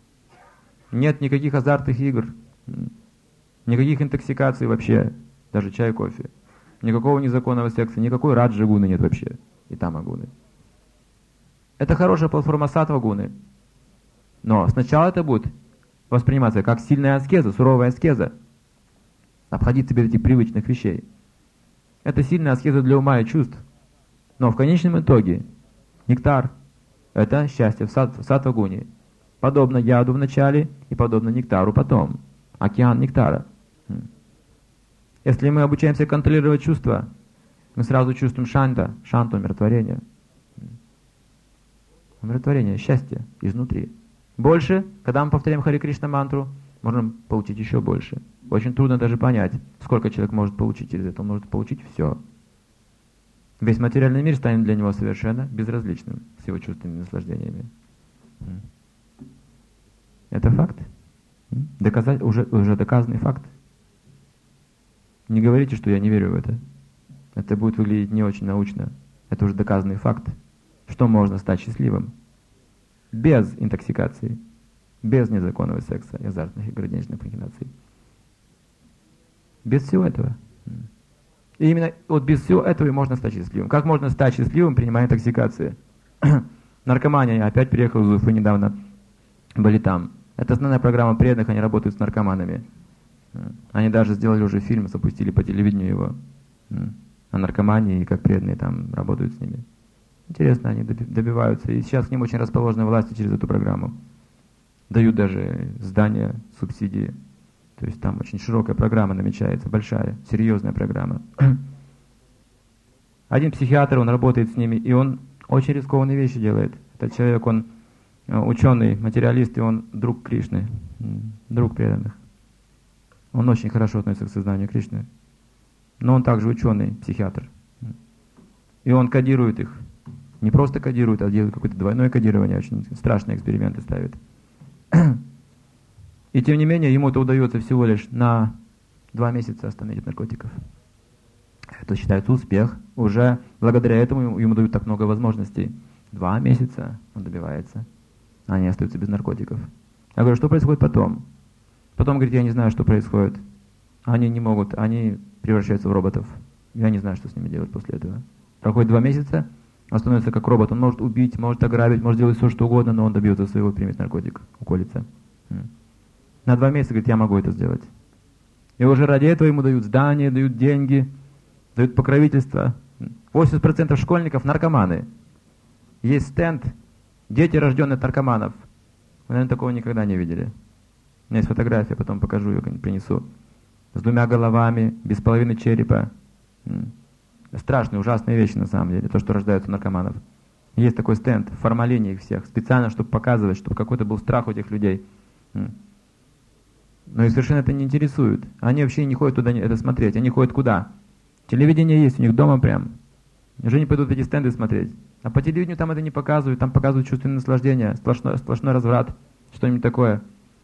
Нет никаких азартных игр. Никаких интоксикаций вообще, даже чай, кофе. Никакого незаконного секса, никакой раджа-гуны нет вообще, и тама-гуны. Это хорошая платформа саттва-гуны. Но сначала это будет восприниматься как сильная аскеза, суровая аскеза. Обходиться без этих привычных вещей. Это сильная аскеза для ума и чувств. Но в конечном итоге нектар — это счастье в саттва-гуне. Подобно яду в начале и подобно нектару потом. Океан нектара. Если мы обучаемся контролировать чувства, мы сразу чувствуем шанту, умиротворение. Умиротворение, счастье изнутри. Больше, когда мы повторяем Харе Кришна мантру, можем получить еще больше. Очень трудно даже понять, сколько человек может получить через это. Он может получить все. Весь материальный мир станет для него совершенно безразличным с его чувственными наслаждениями. Это факт. Уже доказанный факт. Не говорите, что я не верю в это. Это будет выглядеть не очень научно. Это уже доказанный факт, что можно стать счастливым без интоксикации, без незаконного секса, азартных игр, денежных махинаций. Без всего этого. И именно вот без всего этого и можно стать счастливым. Как можно стать счастливым, принимая интоксикации? Наркомания. Опять приехал из Уфы недавно. Были там. Это основная программа преданных, они работают с наркоманами. Они даже сделали уже фильм, запустили по телевидению его. О наркомании и как преданные там работают с ними. Интересно, они добиваются. И сейчас к ним очень расположены власти через эту программу. Дают даже здания, субсидии. То есть там очень широкая программа намечается, большая, серьезная программа. Один психиатр, он работает с ними, и он очень рискованные вещи делает. Этот человек, он ученый, материалист, и он друг Кришны, друг преданных. Он очень хорошо относится к сознанию Кришны. Но он также ученый, психиатр. И он кодирует их. Не просто кодирует, а делает какое-то двойное кодирование. Очень страшные эксперименты ставит. И тем не менее, ему это удается всего лишь на 2 месяца остановить от наркотиков. Это считается успех. Уже благодаря этому ему дают так много возможностей. 2 месяца он добивается. Они остаются без наркотиков. Я говорю, что происходит потом? Потом, говорит, я не знаю, что происходит. Они не могут, они превращаются в роботов. Я не знаю, что с ними делать после этого. Проходит 2 месяца, он становится как робот. Он может убить, может ограбить, может делать все, что угодно, но он добьется своего, примет наркотик, уколется. На 2 месяца, говорит, я могу это сделать. И уже ради этого ему дают здания, дают деньги, дают покровительство. 80% школьников наркоманы. Есть стенд «Дети, рожденные от наркоманов». Вы, наверное, такого никогда не видели. У меня есть фотография, потом покажу ее, принесу. С 2 головами, без половины черепа. Страшные, ужасные вещи на самом деле, то, что рождаются наркоманов. Есть такой стенд, в формалине их всех, специально, чтобы показывать, чтобы какой-то был страх у этих людей. Но их совершенно это не интересует. Они вообще не ходят туда это смотреть. Они ходят куда? Телевидение есть у них дома прям. Уже не пойдут эти стенды смотреть. А по телевидению там это не показывают. Там показывают чувственное наслаждение, сплошной разврат, что-нибудь такое.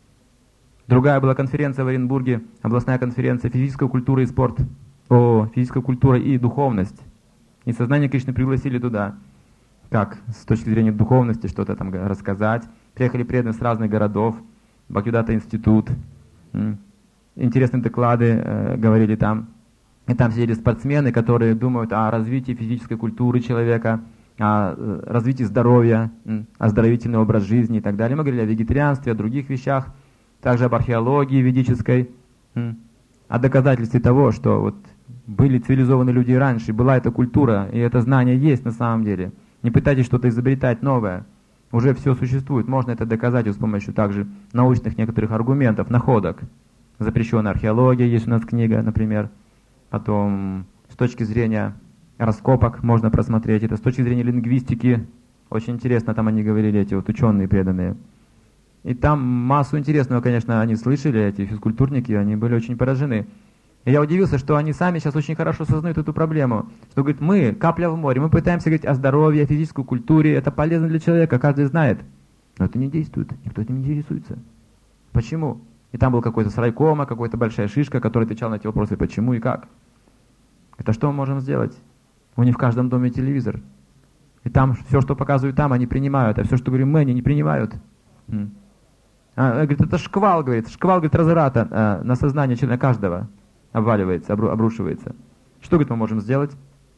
Другая была конференция в Оренбурге, областная конференция «Физическая культура и спорт». Физическая культура и духовность. И сознание Кришны пригласили туда. Как? С точки зрения духовности что-то там рассказать. Приехали преданные с разных городов. Бхактивинода институт. Интересные доклады говорили там. И там сидели спортсмены, которые думают о развитии физической культуры человека, о развитии здоровья, оздоровительный образ жизни и так далее. Мы говорили о вегетарианстве, о других вещах, также об археологии ведической, о доказательстве того, что вот были цивилизованные люди и раньше, была эта культура, и это знание есть на самом деле. Не пытайтесь что-то изобретать новое. Уже все существует. Можно это доказать с помощью также научных некоторых аргументов, находок. Запрещенная археология, есть у нас книга, например. Потом с точки зрения раскопок можно просмотреть это. С точки зрения лингвистики, очень интересно, там они говорили, эти вот ученые преданные. И там массу интересного, конечно, они слышали, эти физкультурники, они были очень поражены. И я удивился, что они сами сейчас очень хорошо осознают эту проблему. Что, говорит, мы, капля в море, мы пытаемся говорить о здоровье, о физической культуре, это полезно для человека, каждый знает. Но это не действует, никто этим не интересуется. Почему? И там был какой-то срайкома, какая-то большая шишка, который отвечал на эти вопросы, почему и как. Это что мы можем сделать? У них в каждом доме телевизор. И там все, что показывают там, они принимают, а все, что говорим мы, они не принимают. Говорит, это шквал, говорит, разврата на сознание члена каждого. Обваливается, обрушивается. Что, говорит, мы можем сделать?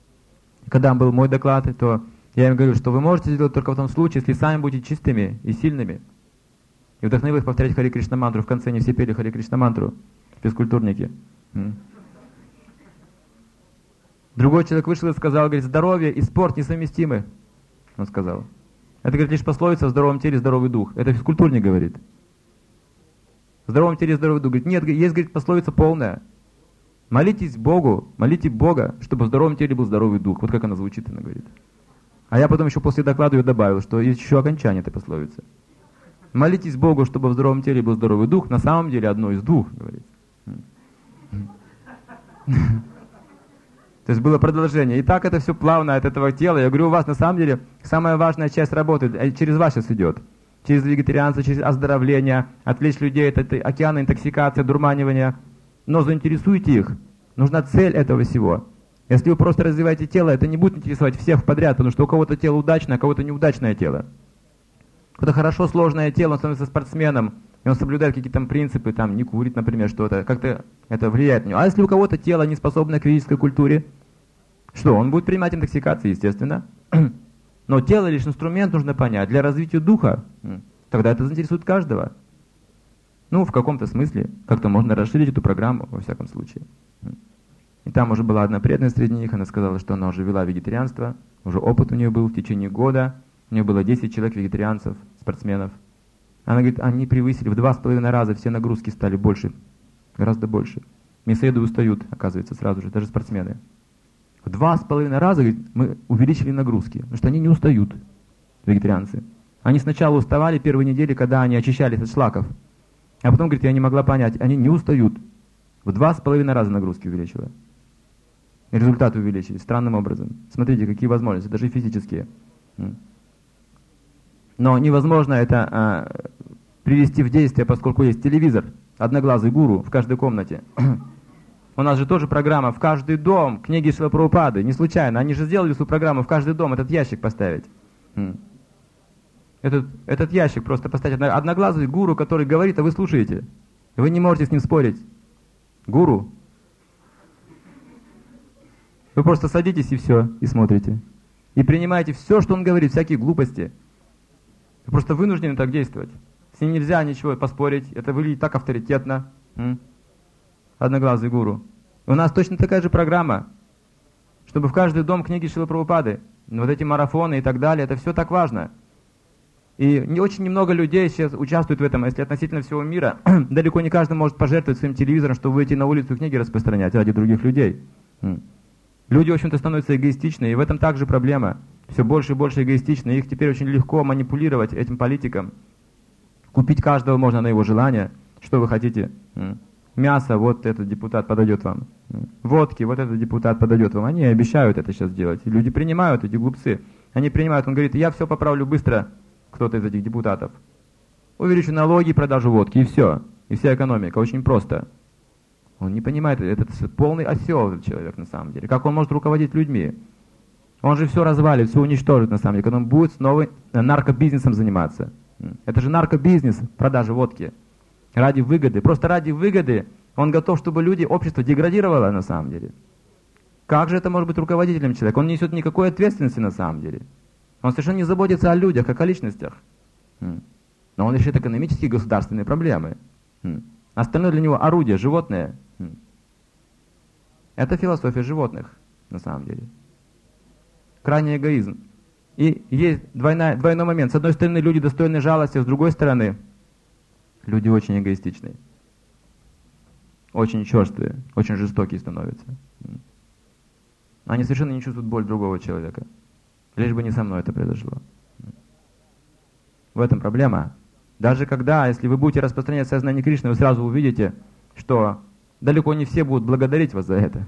Когда был мой доклад, то я им говорю, что вы можете сделать только в том случае, если сами будете чистыми и сильными. И вдохновил их повторять Харе Кришна мантру. В конце они все пели Харе Кришна мантру, физкультурники. Другой человек вышел и сказал, говорит, здоровье и спорт несовместимы. Он сказал. Это, говорит, лишь пословица: в здоровом теле здоровый дух. Это физкультурник говорит. В здоровом теле здоровый дух. Говорит, нет, есть, говорит, пословица полная. Молитесь Богу, молите Бога, чтобы в здоровом теле был здоровый дух. Вот как она звучит, она говорит. А я потом еще после доклада ее добавил, что есть еще окончание этой пословицы. Молитесь Богу, чтобы в здоровом теле был здоровый дух. На самом деле одно из двух, говорит. То есть было продолжение. И так это все плавно от этого тела. Я говорю, у вас на самом деле самая важная часть работы через вас сейчас идет. Через вегетарианство, через оздоровление, отвлечь людей от этой океана интоксикации, дурманивания. Но заинтересуйте их. Нужна цель этого всего. Если вы просто развиваете тело, это не будет интересовать всех подряд, потому что у кого-то тело удачное, а у кого-то неудачное тело. Кто-то хорошо сложное тело, он становится спортсменом, и он соблюдает какие-то там принципы, там, не курит, например, что-то, как-то это влияет на него. А если у кого-то тело не способно к физической культуре, что, он будет принимать интоксикации, естественно. Но тело лишь инструмент, нужно понять, для развития духа. Тогда это заинтересует каждого. Ну, в каком-то смысле, как-то можно расширить эту программу, во всяком случае. И там уже была одна преданная среди них, она сказала, что она уже вела вегетарианство, уже опыт у нее был в течение года, у нее было 10 человек вегетарианцев, спортсменов. Она говорит, они превысили в 2,5 раза, все нагрузки стали больше, гораздо больше. Мясоеды устают, оказывается, сразу же, даже спортсмены. В 2,5 раза, говорит, мы увеличили нагрузки, потому что они не устают, вегетарианцы. Они сначала уставали первые недели, когда они очищались от шлаков. А потом, говорит, я не могла понять, они не устают. В 2,5 раза нагрузки увеличила. результаты увеличились странным образом. Смотрите, какие возможности, даже физические. Но невозможно это привести в действие, поскольку есть телевизор, одноглазый гуру в каждой комнате. У нас же тоже программа «В каждый дом» книги Шрилы Прабхупады. Не случайно. Они же сделали свою программу «В каждый дом» этот ящик поставить. Этот ящик просто поставить. Одноглазый гуру, который говорит, а вы слушаете. Вы не можете с ним спорить. Гуру. Вы просто садитесь и все, и смотрите. И принимаете все, что он говорит, всякие глупости. Вы просто вынуждены так действовать. С ним нельзя ничего поспорить. Это выглядит так авторитетно. Одноглазый гуру. И у нас точно такая же программа, чтобы в каждый дом книги Шрилы Прабхупады, вот эти марафоны и так далее, это все так важно. И очень немного людей сейчас участвуют в этом, если относительно всего мира, далеко не каждый может пожертвовать своим телевизором, чтобы выйти на улицу и книги распространять ради других людей. Люди, в общем-то, становятся эгоистичны, и в этом также проблема. Все больше и больше эгоистичны, их теперь очень легко манипулировать этим политикам. Купить каждого можно на его желание, что вы хотите. Мясо, вот этот депутат подойдет вам. Водки, вот этот депутат подойдет вам. Они обещают это сейчас делать. И люди принимают, эти глупцы. Они принимают, он говорит, я все поправлю быстро, кто-то из этих депутатов. Увеличу налоги, продажу водки, и все. И вся экономика. Очень просто. Он не понимает, это полный осел этот человек на самом деле. Как он может руководить людьми? Он же все развалит, все уничтожит на самом деле, когда он будет снова наркобизнесом заниматься. Это же наркобизнес, продажа водки. Ради выгоды, просто ради выгоды он готов, чтобы люди, общество деградировало на самом деле. Как же это может быть руководителем человека? Он не несет никакой ответственности на самом деле. Он совершенно не заботится о людях, как о личностях. Но он решит экономические и государственные проблемы. Остальное для него орудие, животное. Это философия животных на самом деле. Крайний эгоизм. И есть двойной момент. С одной стороны, люди достойны жалости, с другой стороны, люди очень эгоистичные, очень черствые, очень жестокие становятся. Они совершенно не чувствуют боль другого человека. Лишь бы не со мной это произошло. В этом проблема. Даже когда, если вы будете распространять сознание Кришны, вы сразу увидите, что далеко не все будут благодарить вас за это.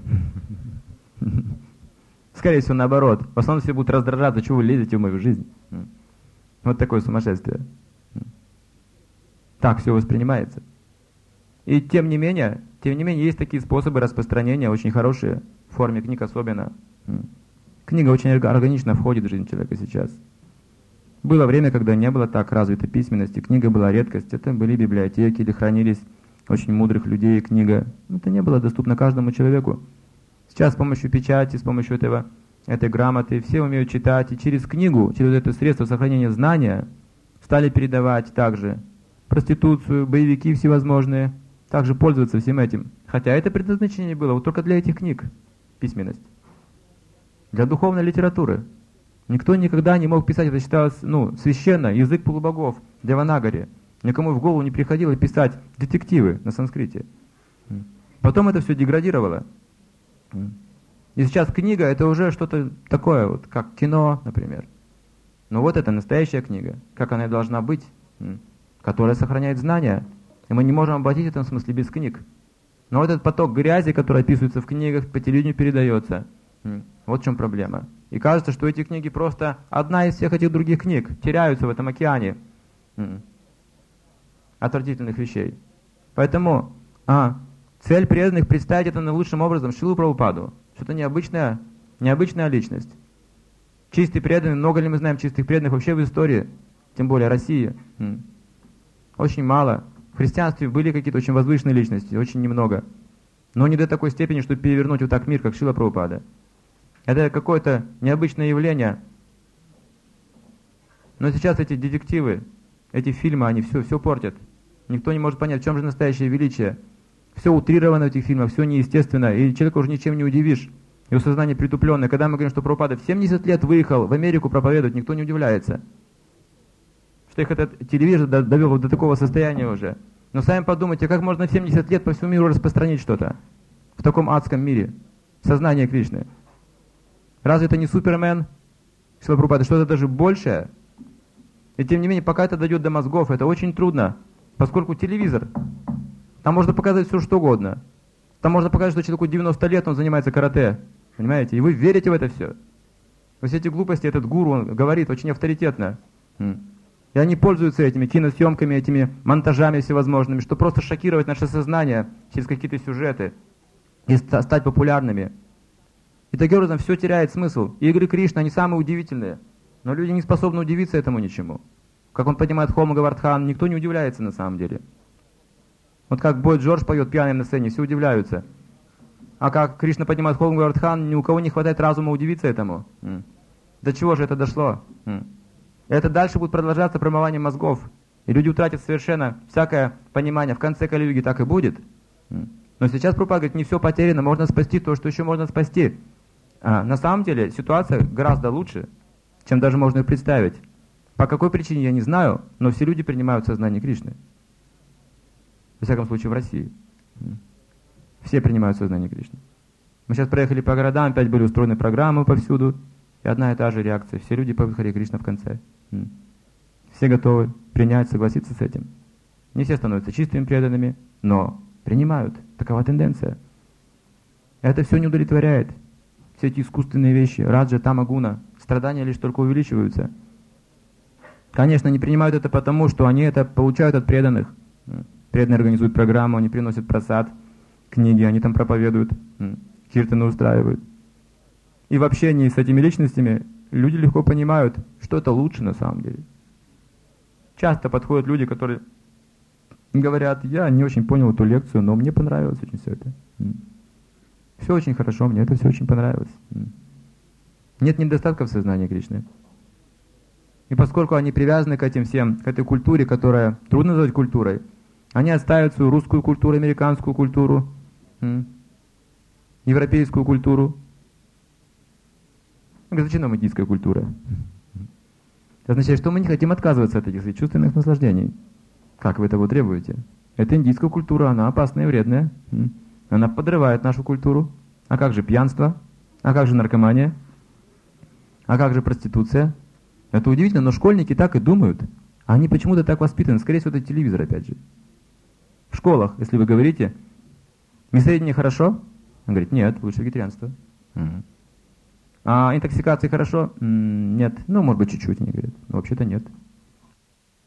Скорее всего, наоборот. В основном все будут раздражаться, что вы лезете в мою жизнь. Вот такое сумасшествие. Так все воспринимается. И тем не менее, есть такие способы распространения, очень хорошие, в форме книг особенно. Книга очень органично входит в жизнь человека сейчас. Было время, когда не было так развитой письменности, книга была редкость, это были библиотеки, или хранились очень мудрых людей книга. Это не было доступно каждому человеку. Сейчас с помощью печати, с помощью этой грамоты все умеют читать, и через книгу, через это средство сохранения знания стали передавать также проституцию, боевики всевозможные, также пользоваться всем этим. Хотя это предназначение было вот только для этих книг, письменность. Для духовной литературы. Никто никогда не мог писать, это считалось священно, язык полубогов, деванагари. Никому в голову не приходило писать детективы на санскрите. Потом это все деградировало. И сейчас книга это уже что-то такое, вот как кино, например. Но вот это настоящая книга, как она и должна быть, которая сохраняет знания. И мы не можем обратить в этом смысле без книг. Но вот этот поток грязи, который описывается в книгах, по телевидению передается. Вот в чем проблема. И кажется, что эти книги просто одна из всех этих других книг, теряются в этом океане отвратительных вещей. Поэтому цель преданных представить это наилучшим образом Шрилу Прабхупаду. Что-то необычная личность. Чистый преданный, много ли мы знаем чистых преданных вообще в истории, тем более России? Очень мало. В христианстве были какие-то очень возвышенные личности, очень немного. Но не до такой степени, чтобы перевернуть вот так мир, как Шрила Прабхупада. Это какое-то необычное явление. Но сейчас эти детективы, эти фильмы, они все портят. Никто не может понять, в чем же настоящее величие. Все утрировано в этих фильмах, все неестественно, и человека уже ничем не удивишь. Его сознание притупленное. Когда мы говорим, что Прабхупада в 70 лет выехал в Америку проповедовать, никто не удивляется. Что их этот телевизор довел до такого состояния уже. Но сами подумайте, как можно в 70 лет по всему миру распространить что-то в таком адском мире? Сознание Кришны. Разве это не Супермен? Шрила Прабхупада, что-то даже большее? И тем не менее, пока это дойдет до мозгов, это очень трудно, поскольку телевизор, там можно показать все, что угодно. Там можно показать, что человеку 90 лет, он занимается карате, Понимаете? И вы верите в это все. Вот все эти глупости, этот гуру, он говорит очень авторитетно. И они пользуются этими киносъемками, этими монтажами всевозможными, чтобы просто шокировать наше сознание через какие-то сюжеты и стать популярными. И таким образом все теряет смысл. И игры Кришны, они самые удивительные. Но люди не способны удивиться этому ничему. Как он поднимает Хома Гавардхан, никто не удивляется на самом деле. Вот как Бой Джордж поет пьяный на сцене, все удивляются. А как Кришна поднимает Хома Гавардхан, ни у кого не хватает разума удивиться этому. До чего же это дошло? Это дальше будет продолжаться промывание мозгов. И люди утратят совершенно всякое понимание. В конце Кали-юги так и будет. Но сейчас Прабхупада говорит, не все потеряно, можно спасти то, что еще можно спасти. На самом деле ситуация гораздо лучше, чем даже можно представить. По какой причине, я не знаю, но все люди принимают сознание Кришны. Во всяком случае, в России. Все принимают сознание Кришны. Мы сейчас проехали по городам, опять были устроены программы повсюду, и одна и та же реакция. Все люди поют Харе Кришна в конце. Все готовы принять, согласиться с этим. Не все становятся чистыми преданными, но принимают. Такова тенденция. Это все не удовлетворяет. Все эти искусственные вещи, раджа, тамагуна, страдания лишь только увеличиваются. Конечно, не принимают это потому, что они это получают от преданных. Преданные организуют программу, они приносят прасад, книги, они там проповедуют, киртаны устраивают. И в общении с этими личностями люди легко понимают, что это лучше на самом деле. Часто подходят люди, которые говорят, я не очень понял эту лекцию, но мне понравилось очень все это. Все очень хорошо, мне это все очень понравилось. Нет недостатков в сознании Кришны. И поскольку они привязаны к этим всем, к этой культуре, которая трудно назвать культурой, они оставят свою русскую культуру, американскую культуру, европейскую культуру. Зачем нам индийская культура? Это означает, что мы не хотим отказываться от этих чувственных наслаждений. Как вы того требуете? Это индийская культура, она опасная и вредная. Она подрывает нашу культуру. А как же пьянство? А как же наркомания? А как же проституция? Это удивительно, но школьники так и думают. Они почему-то так воспитаны. Скорее всего, это телевизор опять же. В школах, если вы говорите, мясоедение хорошо? Он говорит, нет, лучше вегетарианство. А интоксикации хорошо? Нет. Ну, может быть, чуть-чуть, они говорят. Но вообще-то нет.